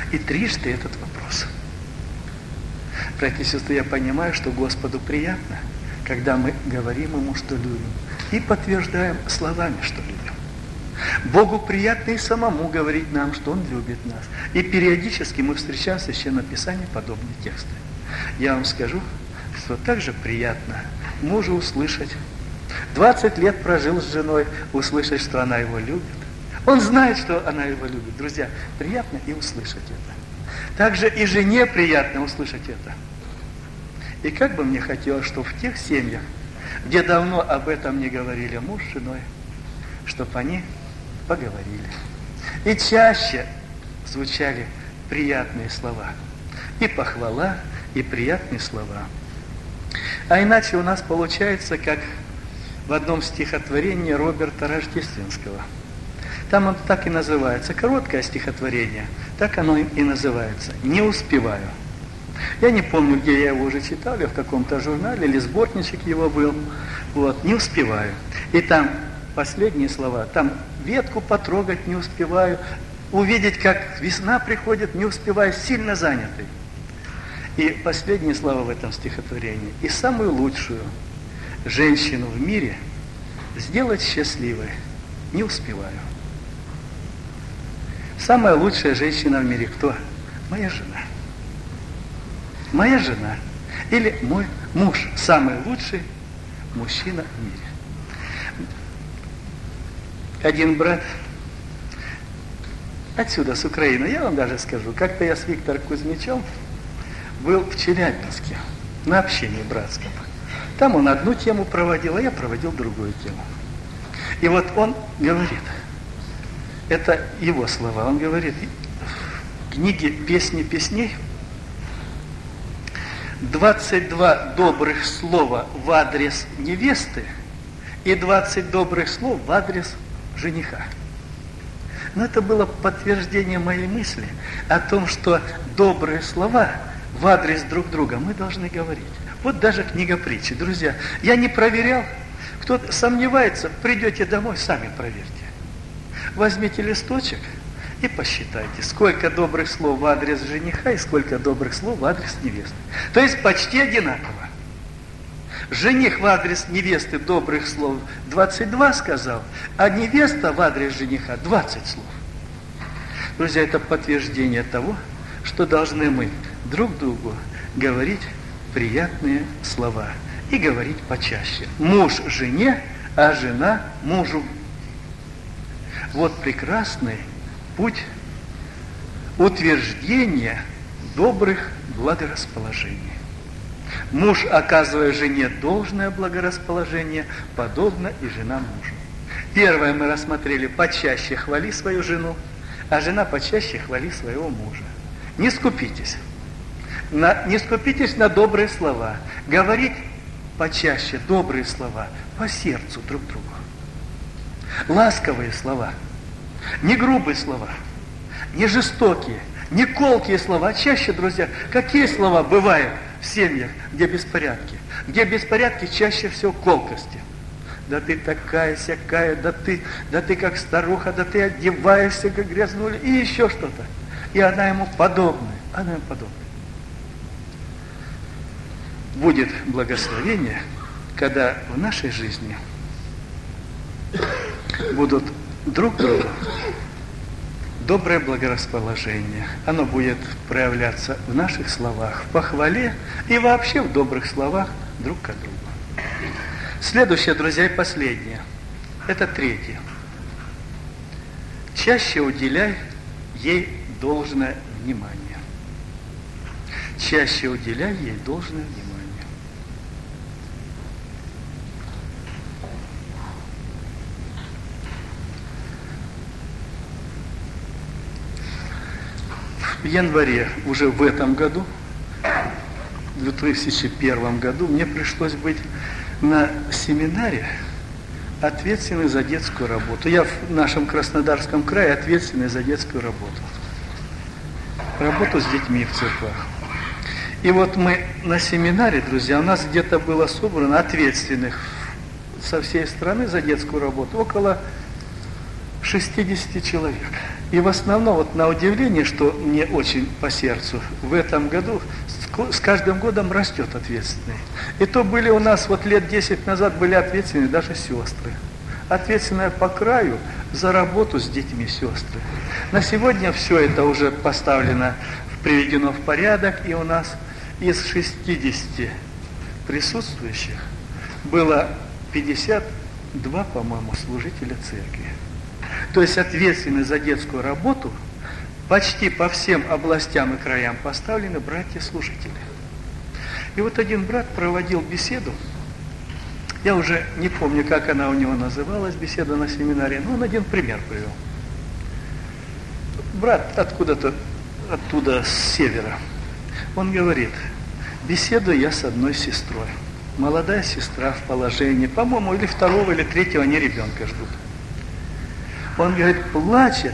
И трижды этот вопрос. Братья и сестры, я понимаю, что Господу приятно, когда мы говорим Ему, что любим, и подтверждаем словами, что любим. Богу приятно и самому говорить нам, что Он любит нас. И периодически мы встречаем в Священном Писании подобные тексты. Я вам скажу, что также приятно мужу услышать. двадцать лет прожил с женой, услышать, что она его любит. Он знает, что она его любит. Друзья, приятно и услышать это. Также и жене приятно услышать это. И как бы мне хотелось, что в тех семьях, где давно об этом не говорили муж с женой, чтобы они поговорили. И чаще звучали приятные слова. И похвала, и приятные слова. А иначе у нас получается, как в одном стихотворении Роберта Рождественского. Там он так и называется. Короткое стихотворение. Так оно и называется. «Не успеваю». Я не помню, где я его уже читал, в каком-то журнале, или сборничек его был. Вот, «Не успеваю». И там последние слова. Там ветку потрогать не успеваю, увидеть, как весна приходит, не успеваю, сильно занятый. И последние слова в этом стихотворении. «И самую лучшую женщину в мире сделать счастливой не успеваю». Самая лучшая женщина в мире кто? Моя жена. Моя жена. Или мой муж. Самый лучший мужчина в мире. Один брат отсюда, с Украины, я вам даже скажу, как-то я с Виктором Кузьмичем был в Челябинске на общении братском. Там он одну тему проводил, а я проводил другую тему. И вот он говорит, это его слова, он говорит, в книге «Песни песней» двадцать два добрых слова в адрес невесты и двадцать добрых слов в адрес жениха. Но это было подтверждение моей мысли о том, что добрые слова в адрес друг друга мы должны говорить. Вот даже книга притчи. Друзья, я не проверял. Кто-то сомневается, придете домой, сами проверьте. Возьмите листочек и посчитайте, сколько добрых слов в адрес жениха и сколько добрых слов в адрес невесты. То есть почти одинаково. Жених в адрес невесты добрых слов двадцать два сказал, а невеста в адрес жениха двадцать слов. Друзья, это подтверждение того, что должны мы друг другу говорить приятные слова и говорить почаще. Муж жене, а жена мужу. Вот прекрасный путь утверждения добрых благорасположений. Муж, оказывая жене должное благорасположение, подобно и жена мужу. Первое мы рассмотрели, почаще хвали свою жену, а жена почаще хвали своего мужа. Не скупитесь. На, не скупитесь на добрые слова. Говорить почаще добрые слова по сердцу друг другу. Ласковые слова, не грубые слова, не жестокие, не колкие слова. А чаще, друзья, какие слова бывают в семьях, где беспорядки? Где беспорядки, чаще всего колкости. Да ты такая сякая, да ты, да ты как старуха, да ты одеваешься как грязнули, и еще что-то. И она ему подобная, она ему подобная. Будет благословение, когда в нашей жизни будут друг другу доброе благорасположение. Оно будет проявляться в наших словах, в похвале и вообще в добрых словах друг к другу. Следующее, друзья, и последнее. Это третье. Чаще уделяй ей должное внимание. Чаще уделяй ей должное внимание. В январе, уже в этом году, в две тысячи первом году, мне пришлось быть на семинаре, ответственный за детскую работу. Я в нашем Краснодарском крае ответственный за детскую работу. Работу с детьми в церквах. И вот мы на семинаре, друзья, у нас где-то было собрано ответственных со всей страны за детскую работу около шестьдесят человек. И в основном, вот на удивление, что мне очень по сердцу, в этом году с каждым годом растет ответственность. И то были у нас вот лет десять назад были ответственные даже сестры. Ответственная по краю за работу с детьми сестры. На сегодня все это уже поставлено, приведено в порядок, и у нас из шестидесяти присутствующих было пятьдесят два, по-моему, служителя церкви. То есть ответственны за детскую работу почти по всем областям и краям поставлены братья-служители. И вот один брат проводил беседу, я уже не помню, как она у него называлась, беседа на семинаре, но он один пример привел. Брат откуда-то, оттуда, с севера, он говорит: беседую я с одной сестрой. Молодая сестра в положении, по-моему, или второго, или третьего, они ребенка ждут. Он говорит, плачет.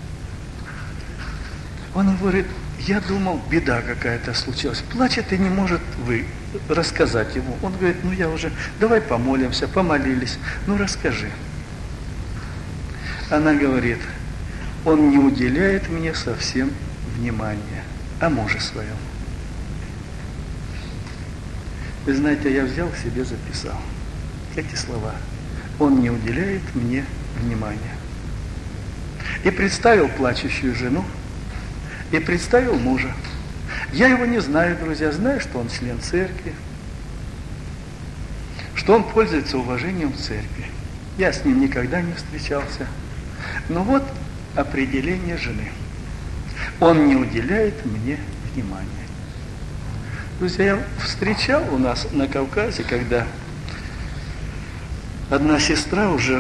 Он говорит, я думал, беда какая-то случилась. Плачет и не может вы рассказать ему. Он говорит, ну я уже, давай помолимся, помолились, ну расскажи. Она говорит, он не уделяет мне совсем внимания, о муже своем. Вы знаете, я взял себе, записал эти слова. Он не уделяет мне внимания. И представил плачущую жену, и представил мужа. Я его не знаю, друзья, знаю, что он член церкви, что он пользуется уважением в церкви. Я с ним никогда не встречался. Но вот определение жены. Он не уделяет мне внимания. Друзья, я встречал у нас на Кавказе, когда одна сестра уже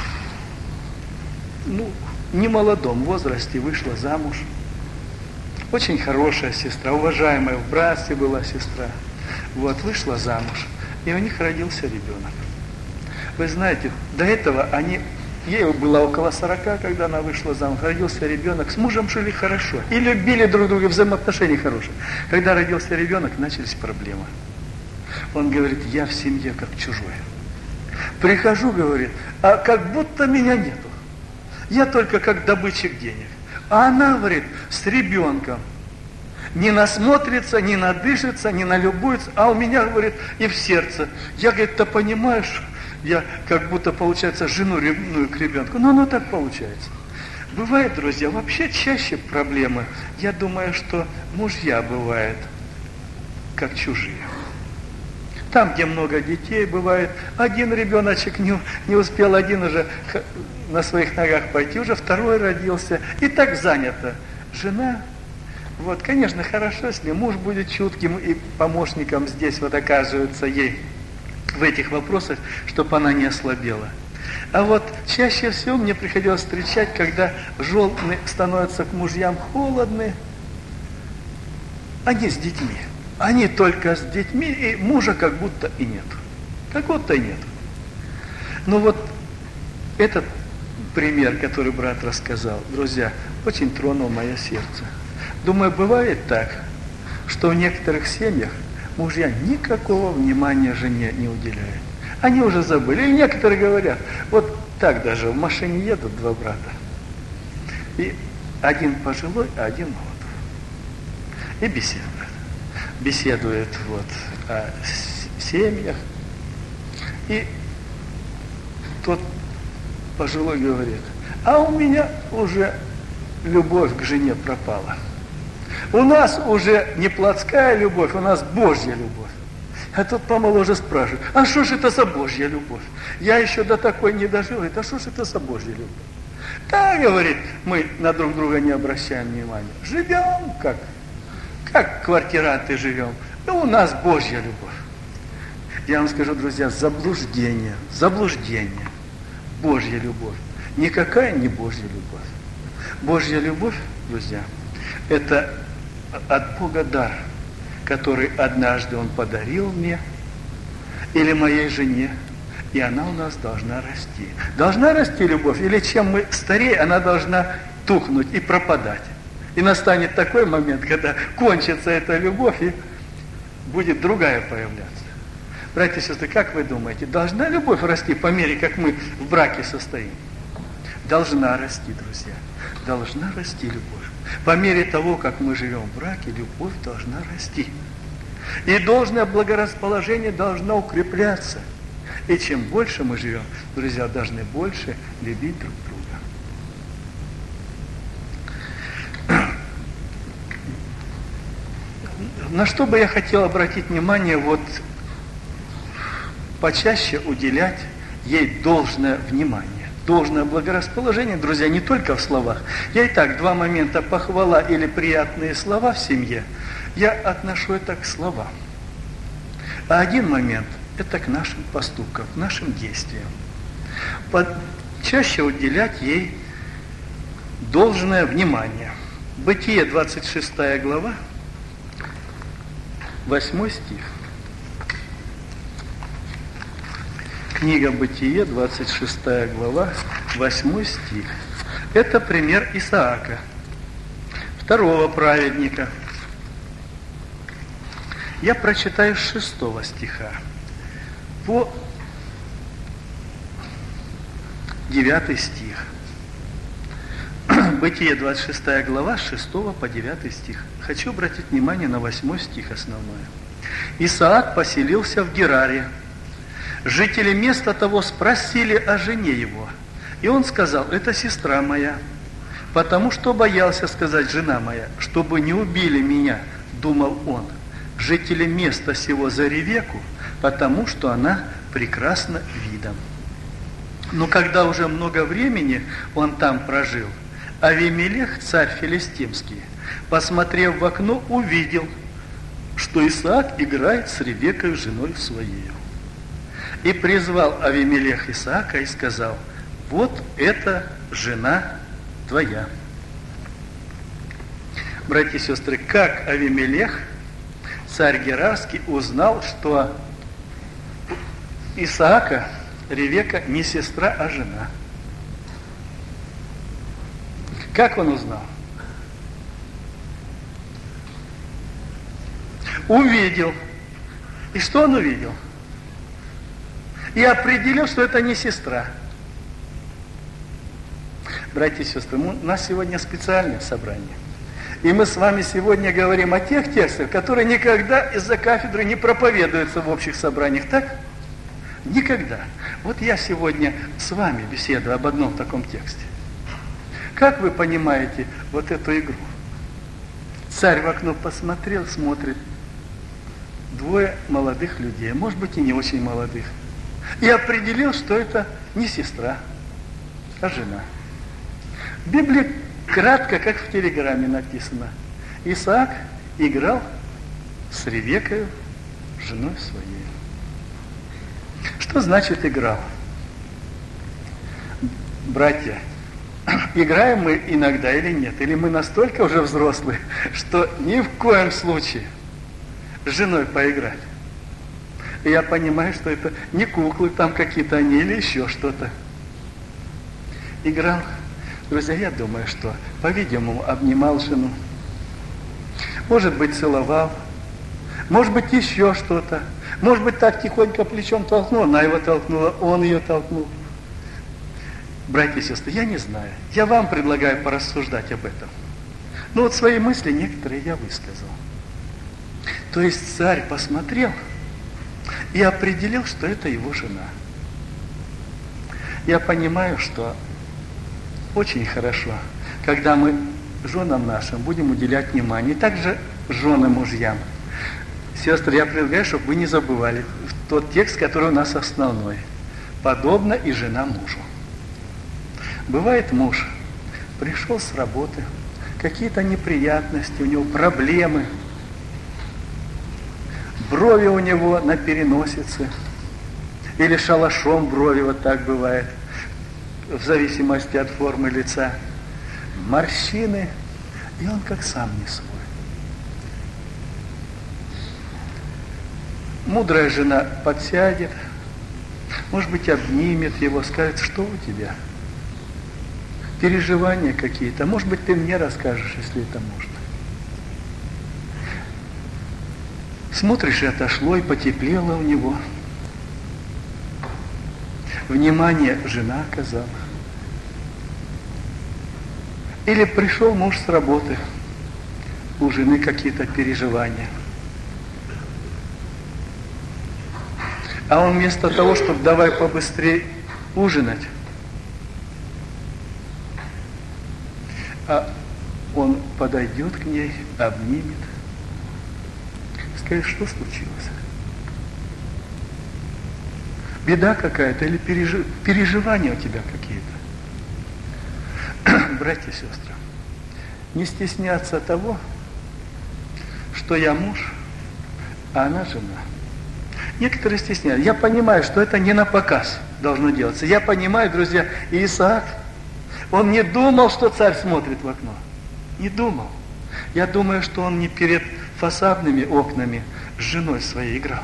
ну, в немолодом возрасте вышла замуж. Очень хорошая сестра, уважаемая в братстве была сестра. Вот, вышла замуж, и у них родился ребенок. Вы знаете, до этого они, ей было около сорока, когда она вышла замуж, родился ребенок, с мужем жили хорошо, и любили друг друга, взаимоотношения хорошие. Когда родился ребенок, начались проблемы. Он говорит, я в семье как чужой. Прихожу, говорит, а как будто меня нету. Я только как добытчик денег. А она, говорит, с ребенком не насмотрится, не надышится, не налюбуется, а у меня, говорит, и в сердце. Я, говорит, ты понимаешь, я как будто, получается, жену ревную к ребенку. Но оно так получается. Бывает, друзья, вообще чаще проблемы. Я думаю, что мужья бывают как чужие. Там, где много детей, бывает, один ребеночек не, не успел, один уже на своих ногах пойти, уже второй родился, и так занято. Жена, вот, конечно, хорошо, если муж будет чутким и помощником здесь вот оказывается ей в этих вопросах, чтобы она не ослабела. А вот чаще всего мне приходилось встречать, когда жены становятся к мужьям холодны, они с детьми. Они только с детьми, и мужа как будто и нет. Как будто и нет. Но вот этот пример, который брат рассказал, друзья, очень тронул мое сердце. Думаю, бывает так, что в некоторых семьях мужья никакого внимания жене не уделяют. Они уже забыли. И некоторые говорят, вот так даже в машине едут два брата. И один пожилой, а один молодой. И беседуют. Беседует вот о семьях. И тот пожилой говорит, а у меня уже любовь к жене пропала. У нас уже не плотская любовь, у нас Божья любовь. А тот помоложе спрашивает, а что же это за Божья любовь? Я еще до такой не дожил, говорит, а что же это за Божья любовь? Да, говорит, мы на друг друга не обращаем внимания. Живем как Как квартиранты живем. Ну, у нас Божья любовь. Я вам скажу, друзья, заблуждение, заблуждение. Божья любовь. Никакая не Божья любовь. Божья любовь, друзья, это от Бога дар, который однажды Он подарил мне или моей жене, и она у нас должна расти. Должна расти любовь, или чем мы старее, она должна тухнуть и пропадать. И настанет такой момент, когда кончится эта любовь, и будет другая появляться. Братья и сестры, как вы думаете, должна любовь расти по мере, как мы в браке состоим? должна расти, друзья. Должна расти любовь. По мере того, как мы живем в браке, любовь должна расти. И должное благорасположение должно укрепляться. И чем больше мы живем, друзья, должны больше любить друг друга. На что бы я хотел обратить внимание, вот почаще уделять ей должное внимание. Должное благорасположение, друзья, не только в словах. Я и так два момента: похвала или приятные слова в семье, я отношу это к словам. А один момент – это к нашим поступкам, к нашим действиям. Чаще уделять ей должное внимание. Бытие, двадцать шестая глава, восьмой стих. Книга Бытие, двадцать шестая глава, восьмой стих. Это пример Исаака, второго праведника. Я прочитаю с шестого стиха по девятый стих. Бытие, двадцать шестая глава, с шестого по девятый стих. Хочу обратить внимание на восьмой стих основное. Исаак поселился в Гераре. Жители места того спросили о жене его. И он сказал: это сестра моя. Потому что боялся сказать: жена моя, чтобы не убили меня, думал он. Жители места сего за Ревеку, потому что она прекрасна видом. Но когда уже много времени он там прожил, Авимелех, царь филистимский, посмотрев в окно, увидел, что Исаак играет с Ревекой, женой своей. И призвал Авимелех Исаака и сказал: вот это жена твоя. Братья и сестры, как Авимелех, царь Герарский, узнал, что Исаака Ревека не сестра, а жена? Как он узнал? Увидел. И что он увидел? И определил, что это не сестра. Братья и сестры, у нас сегодня специальное собрание. И мы с вами сегодня говорим о тех текстах, которые никогда из-за кафедры не проповедуются в общих собраниях, так? Никогда. Вот я сегодня с вами беседую об одном таком тексте. Как вы понимаете вот эту игру? Царь в окно посмотрел, смотрит. Двое молодых людей, может быть, и не очень молодых. И определил, что это не сестра, а жена. В Библии кратко, как в телеграмме написано: Исаак играл с Ревекой, женой своей. Что значит играл? Братья, играем мы иногда или нет? Или мы настолько уже взрослые, что ни в коем случае с женой поиграть? И я понимаю, что это не куклы там какие-то они или еще что-то. Играл. Друзья, я думаю, что, по-видимому, обнимал жену. Может быть, целовал. Может быть, еще что-то. Может быть, так тихонько плечом толкнул, она его толкнула, он ее толкнул. Братья и сестры, я не знаю. Я вам предлагаю порассуждать об этом. Но вот свои мысли некоторые я высказал. То есть царь посмотрел и определил, что это его жена. Я понимаю, что очень хорошо, когда мы женам нашим будем уделять внимание, и также жены мужьям. Сестры, я предлагаю, чтобы вы не забывали тот текст, который у нас основной. Подобно и жена мужу. Бывает, муж пришел с работы, какие-то неприятности, у него проблемы, брови у него на переносице, или шалашом брови, вот так бывает, в зависимости от формы лица, морщины, и он как сам не свой. Мудрая жена подсядет, может быть, обнимет его, скажет: что у тебя? Переживания какие-то, может быть, ты мне расскажешь, если это можно. Смотришь, и отошло, и потеплело у него. Внимание жена оказала. Или пришел муж с работы, у жены какие-то переживания. А он вместо того, чтобы давай побыстрее ужинать, а он подойдет к ней, обнимет, скажет, что случилось? Беда какая-то или пережи... переживания у тебя какие-то? Братья и сестры, не стесняться того, что я муж, а она жена. Некоторые стесняются. Я понимаю, что это не на показ должно делаться. Я понимаю, друзья, Исаак, он не думал, что царь смотрит в окно. Не думал. Я думаю, что он не перед фасадными окнами с женой своей играл.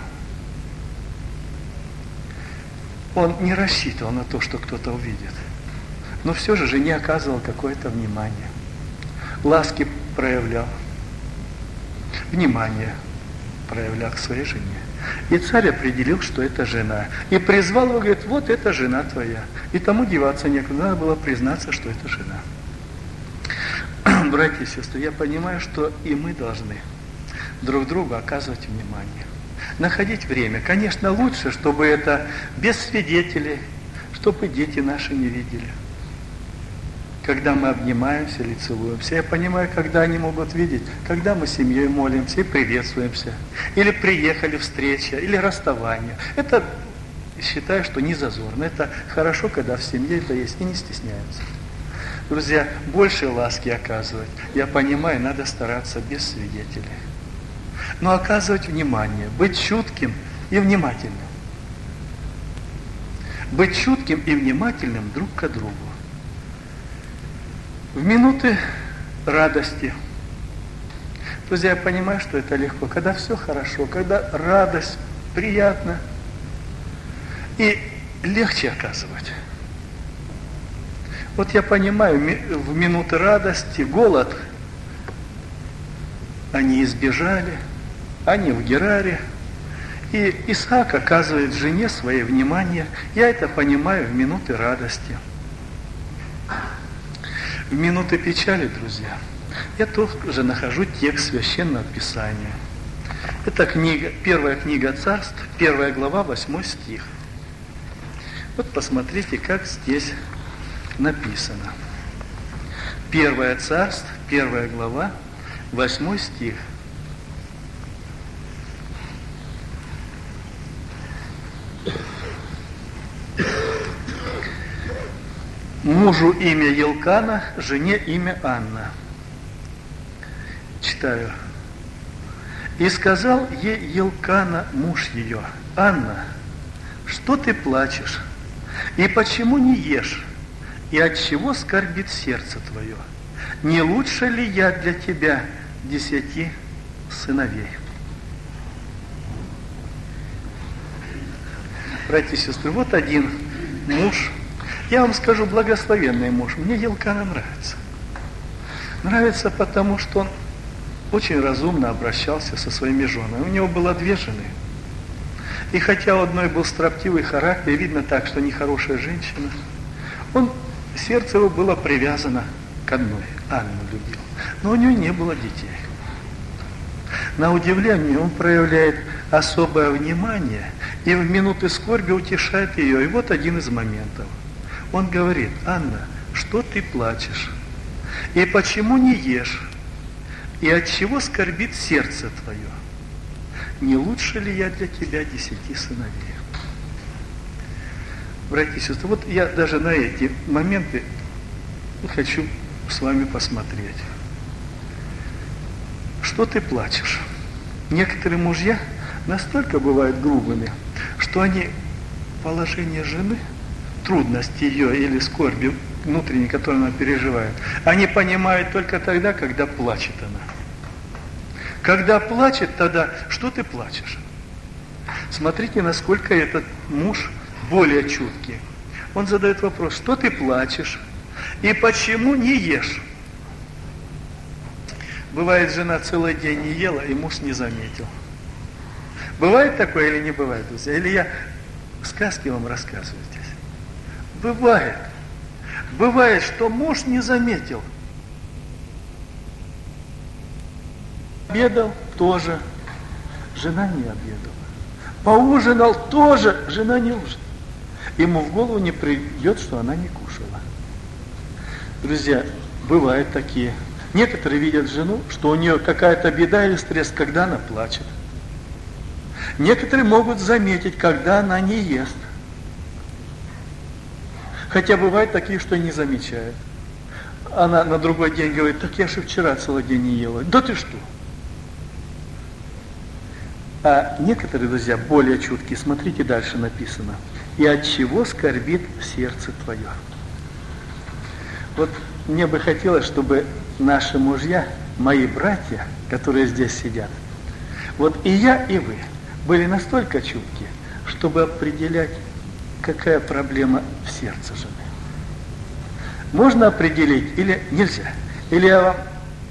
Он не рассчитывал на то, что кто-то увидит. Но все же жене оказывал какое-то внимание. Ласки проявлял. Внимание проявлял к своей жене. И царь определил, что это жена. И призвал его, говорит, вот это жена твоя. И тому деваться некуда. Надо было признаться, что это жена. Братья и сестры, я понимаю, что и мы должны друг другу оказывать внимание. Находить время. Конечно, лучше, чтобы это без свидетелей, чтобы дети наши не видели. Когда мы обнимаемся или целуемся. Я понимаю, когда они могут видеть, когда мы семьей молимся и приветствуемся. Или приехали встреча, или расставание. Это, считаю, что не зазорно. Это хорошо, когда в семье это есть, и не стесняются. Друзья, больше ласки оказывать. Я понимаю, надо стараться без свидетелей. Но оказывать внимание, быть чутким и внимательным. Быть чутким и внимательным друг к другу. В минуты радости. Друзья, я понимаю, что это легко. Когда все хорошо, когда радость, приятно. И легче оказывать. Вот я понимаю, в минуты радости, голод, они избежали, они в Гераре. И Исаак оказывает жене свое внимание. Я это понимаю в минуты радости. В минуты печали, друзья, я тоже нахожу текст Священного Писания. Это книга, первая книга Царств, первая глава, восьмой стих. Вот посмотрите, как здесь написано. Первое Царств, первая глава, восьмой стих. Мужу имя Елкана, жене имя Анна. Читаю. И сказал ей Елкана, муж ее, Анна, что ты плачешь? И почему не ешь? И от чего скорбит сердце твое? Не лучше ли я для тебя десяти сыновей? Братья и сестры, вот один муж. Я вам скажу, благословенный муж. Мне Елкана нравится. Нравится потому, что он очень разумно обращался со своими женами. У него было две жены. И хотя у одной был строптивый характер, видно так, что нехорошая женщина, он, сердце его было привязано к одной. Анну любил. Но у нее не было детей. На удивление он проявляет особое внимание и в минуты скорби утешает ее. И вот один из моментов. Он говорит, Анна, что ты плачешь? И почему не ешь? И от чего скорбит сердце твое? Не лучше ли я для тебя десяти сыновей? Братья и сестры, вот я даже на эти моменты хочу с вами посмотреть. Что ты плачешь? Некоторые мужья настолько бывают грубыми, что они положение жены, трудности ее или скорби внутренней, которую она переживает, они понимают только тогда, когда плачет она. Когда плачет, тогда что ты плачешь? Смотрите, насколько этот муж более чуткий. Он задает вопрос, что ты плачешь и почему не ешь? Бывает, жена целый день не ела, и муж не заметил. Бывает такое или не бывает, друзья? Или я сказки вам рассказываю здесь? Бывает. Бывает, что муж не заметил. Обедал тоже, жена не обедала. Поужинал тоже, жена не ужинала. Ему в голову не придет, что она не кушала. Друзья, бывают такие. Некоторые видят жену, что у нее какая-то беда или стресс, когда она плачет. Некоторые могут заметить, когда она не ест. Хотя бывают такие, что не замечают. Она на другой день говорит: так я же вчера целый день не ела. Да ты что? А некоторые, друзья, более чуткие, смотрите, дальше написано: и от чего скорбит сердце твое. Вот мне бы хотелось, чтобы наши мужья, мои братья, которые здесь сидят, вот и я, и вы, были настолько чуткие, чтобы определять, какая проблема в сердце жены. Можно определить или нельзя? Или я вам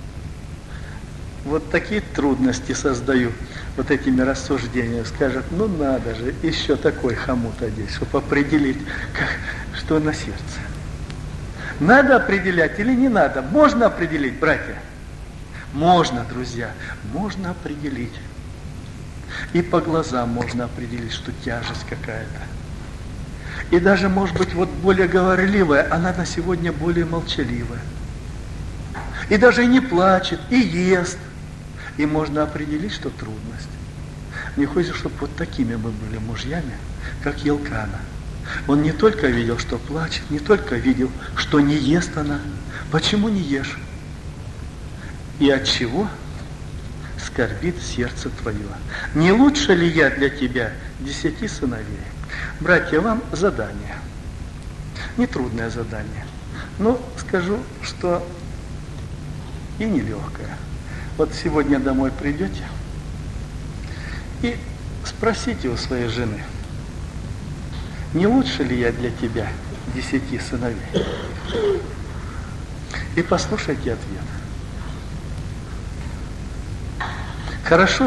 вот такие трудности создаю вот этими рассуждениями, скажет: ну надо же, еще такой хомут одеть, чтобы определить, как, что на сердце. Надо определять или не надо? Можно определить, братья? Можно, друзья, можно определить. И по глазам можно определить, что тяжесть какая-то. И даже, может быть, вот более говорливая, она на сегодня более молчаливая. И даже и не плачет, и ест. И можно определить, что трудность. Мне хочется, чтобы вот такими мы были мужьями, как Елкана. Он не только видел, что плачет, не только видел, что не ест она. Почему не ешь? И от чего скорбит сердце твое? Не лучше ли я для тебя десяти сыновей? Братья, вам задание. Нетрудное задание. Но скажу, что и нелегкое. Вот сегодня домой придете и спросите у своей жены: не лучше ли я для тебя десяти сыновей? И послушайте ответ. Хорошо?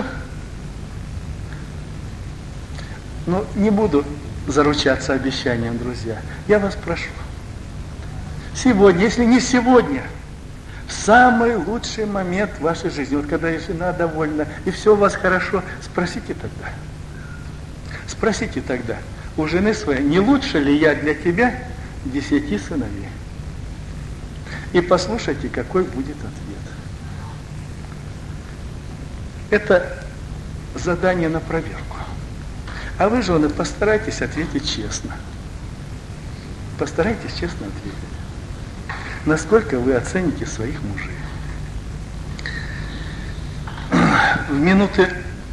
Но не буду заручаться обещанием, друзья. Я вас прошу. Сегодня, если не сегодня, в самый лучший момент в вашей жизни, вот когда и жена довольна, и все у вас хорошо, спросите тогда. Спросите тогда у жены своей: не лучше ли я для тебя десяти сыновей? И послушайте, какой будет ответ. Это задание на проверку. А вы, жены, постарайтесь ответить честно. Постарайтесь честно ответить. Насколько вы оцените своих мужей. В минуты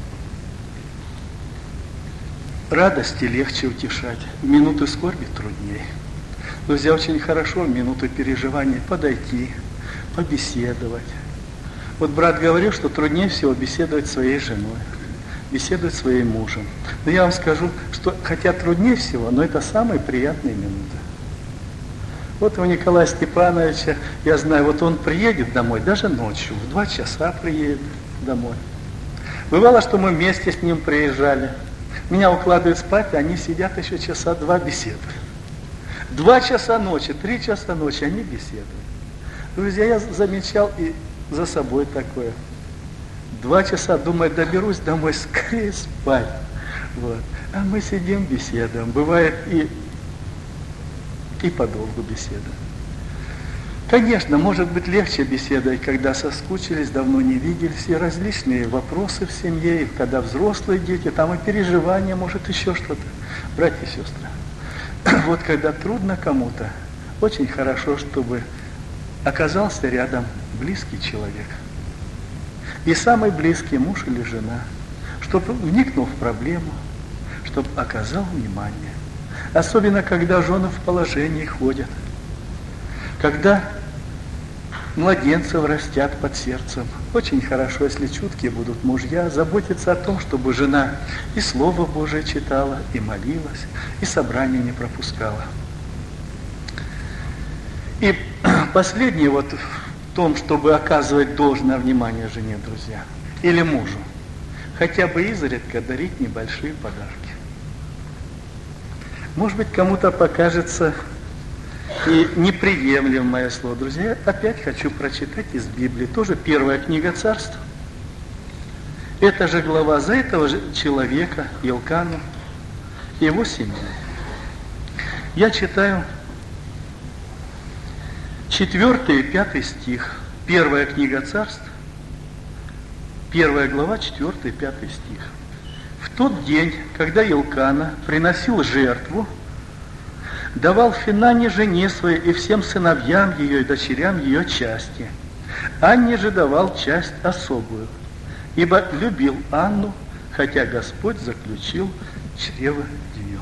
радости легче утешать, в минуты скорби труднее. Друзья, очень хорошо в минуты переживаний подойти, побеседовать. Вот брат говорил, что труднее всего беседовать с своей женой, беседовать с своим мужем. Но я вам скажу, что хотя труднее всего, но это самые приятные минуты. Вот у Николая Степановича, я знаю, вот он приедет домой, даже ночью, в два часа приедет домой. Бывало, что мы вместе с ним приезжали. Меня укладывают спать, а они сидят еще часа два беседуют. Два часа ночи, три часа ночи они беседуют. Друзья, я замечал и за собой такое. Два часа, думаю, доберусь домой, скорее спать. Вот. А мы сидим, беседуем. Бывает и, и подолгу беседуем. Конечно, может быть легче беседовать, когда соскучились, давно не виделись, и различные вопросы в семье, и когда взрослые дети, там и переживания, может еще что-то. Братья и сестры, вот когда трудно кому-то, очень хорошо, чтобы оказался рядом близкий человек. И самый близкий муж или жена, чтобы вникнул в проблему, чтобы оказал внимание. Особенно, когда жены в положении ходят, когда младенцев растят под сердцем. Очень хорошо, если чуткие будут мужья, заботиться о том, чтобы жена и Слово Божие читала, и молилась, и собрания не пропускала. И последнее вот в том, чтобы оказывать должное внимание жене, друзья, или мужу, хотя бы изредка дарить небольшие подарки. Может быть, кому-то покажется и неприемлемо мое слово. Друзья, я опять хочу прочитать из Библии, тоже первая книга Царств, эта же глава за этого же человека, Елкану, его семью. Я читаю четвертый и пятый стих. Первая книга Царств, первая глава, четвертый и пятый стих. В тот день, когда Елкана приносил жертву, давал Финане жене своей и всем сыновьям ее и дочерям ее части. Анне же давал часть особую, ибо любил Анну, хотя Господь заключил чрево ее.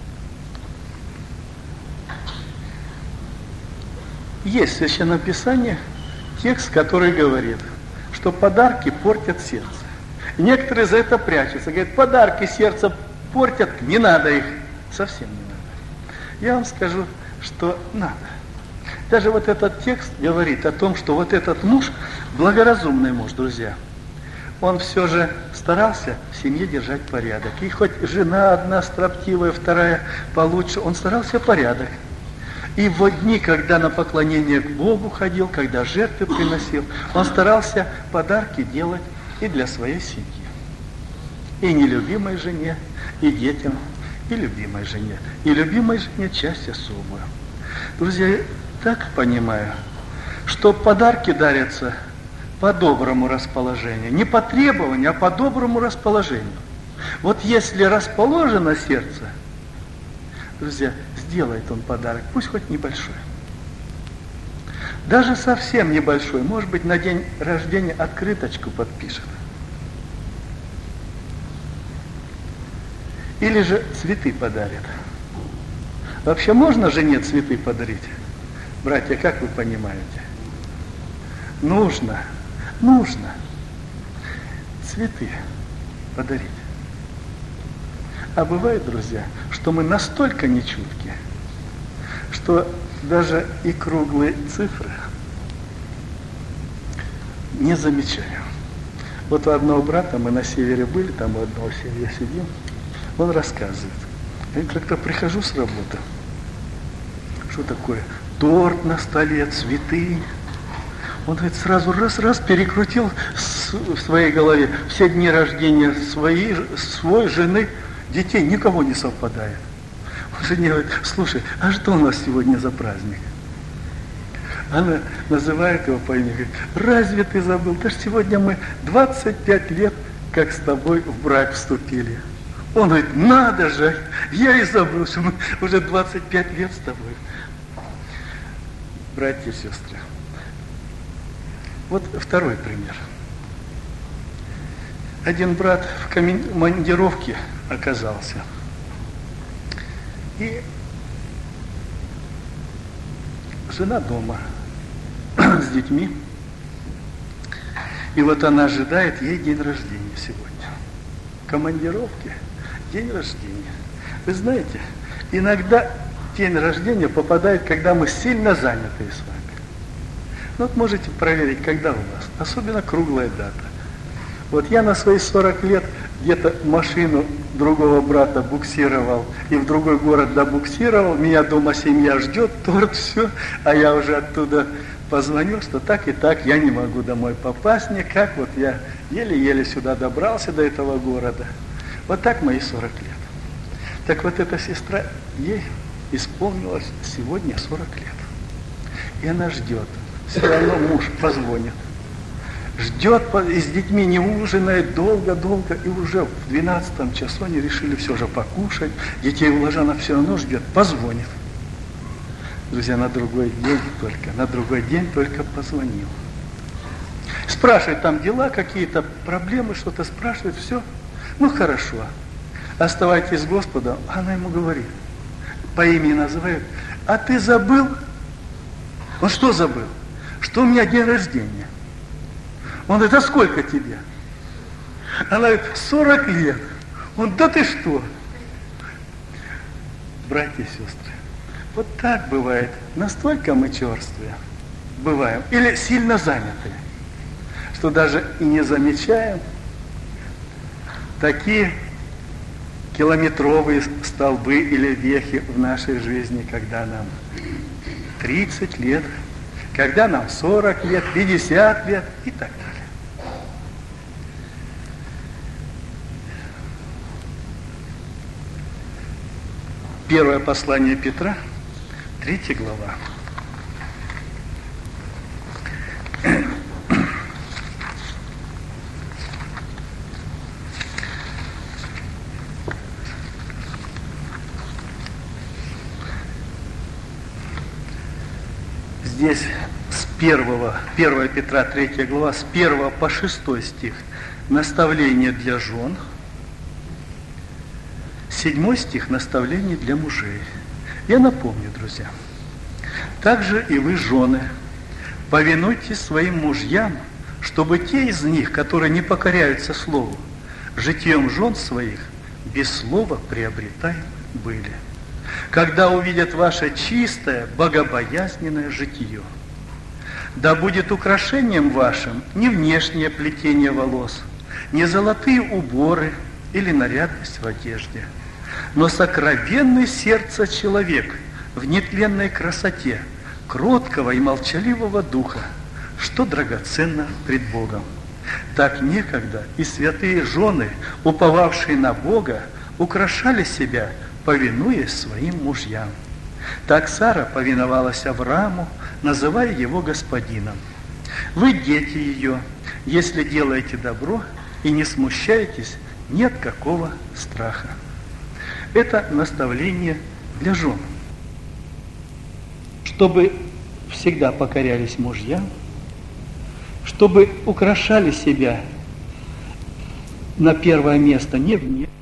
Есть в Священном Писании текст, который говорит, что подарки портят сердце. И некоторые за это прячутся, говорят, подарки сердце портят, не надо их, совсем не надо. Я вам скажу, что надо. Даже вот этот текст говорит о том, что вот этот муж, благоразумный муж, друзья, он все же старался в семье держать порядок. И хоть жена одна строптивая, вторая получше, он старался порядок. И в дни, когда на поклонение к Богу ходил, когда жертвы приносил, он старался подарки делать и для своей семьи. И нелюбимой жене, и детям, и любимой жене. И любимой жене часть особую. Друзья, я так понимаю, что подарки дарятся по доброму расположению. Не по требованию, а по доброму расположению. Вот если расположено сердце, друзья, сделает он подарок, пусть хоть небольшой. Даже совсем небольшой, может быть, на день рождения открыточку подпишет. Или же цветы подарит. Вообще можно жене цветы подарить? Братья, как вы понимаете? Нужно, нужно цветы подарить. А бывает, друзья, что мы настолько нечутки, что даже и круглые цифры не замечаем. Вот у одного брата, мы на севере были, там у одного семьи сидим, он рассказывает. Я как-то прихожу с работы, что такое? Торт на столе, цветы. Он говорит, сразу раз-раз перекрутил в своей голове все дни рождения своей, своей жены, детей, никого не совпадает. Он жене говорит, слушай, а что у нас сегодня за праздник? Она называет его по имени, говорит, разве ты забыл? Да ж сегодня мы двадцать пять лет, как с тобой в брак вступили. Он говорит, надо же, я и забыл, что мы уже двадцать пять лет с тобой. Братья и сестры, вот второй пример. Один брат в командировке оказался. И жена дома с детьми. И вот она ожидает, ей день рождения сегодня. В командировке день рождения. Вы знаете, иногда день рождения попадает, когда мы сильно заняты с вами. Ну вот можете проверить, когда у вас. Особенно круглая дата. Вот я на свои сорок лет где-то машину другого брата буксировал и в другой город добуксировал. Меня дома семья ждет, торт, все. А я уже оттуда позвонил, что так и так я не могу домой попасть никак. Вот я еле-еле сюда добрался до этого города. Вот так мои сорок лет. Так вот эта сестра, ей исполнилось сегодня сорок лет. И она ждет. Все равно муж позвонит. Ждет, и с детьми не ужинает долго-долго, и уже в двенадцатом часу они решили все же покушать. Детей уложил, она все равно ждет, позвонит. Друзья, на другой день только, на другой день только позвонил. Спрашивает, там дела какие-то, проблемы, что-то спрашивает, все. Ну хорошо, оставайтесь с Господом. Она ему говорит, по имени называет, а ты забыл? Он что забыл? Что у меня день рождения. Он говорит, а сколько тебе? Она говорит, сорок лет. Он, да ты что? Братья и сестры, вот так бывает. Настолько мы черствые бываем, или сильно заняты, что даже и не замечаем такие километровые столбы или вехи в нашей жизни, когда нам тридцать лет, когда нам сорок лет, пятьдесят лет и так далее. Первое послание Петра, третья глава. Здесь с первого, первое Петра, третья глава, с первого по шестой стих наставление для жен, седьмой стих наставление для мужей. Я напомню, друзья, также и вы, жены, повинуйтесь своим мужьям, чтобы те из них, которые не покоряются слову, житием жен своих без слова приобретаемы были, когда увидят ваше чистое, богобоязненное житие. Да будет украшением вашим не внешнее плетение волос, не золотые уборы или нарядность в одежде, но сокровенный сердце человек в нетленной красоте, кроткого и молчаливого духа, что драгоценно пред Богом. Так некогда и святые жены, уповавшие на Бога, украшали себя, повинуясь своим мужьям. Так Сара повиновалась Аврааму, называя его господином. Вы дети ее, если делаете добро и не смущаетесь, нет какого страха. Это наставление для жен. Чтобы всегда покорялись мужьям, чтобы украшали себя на первое место не вне,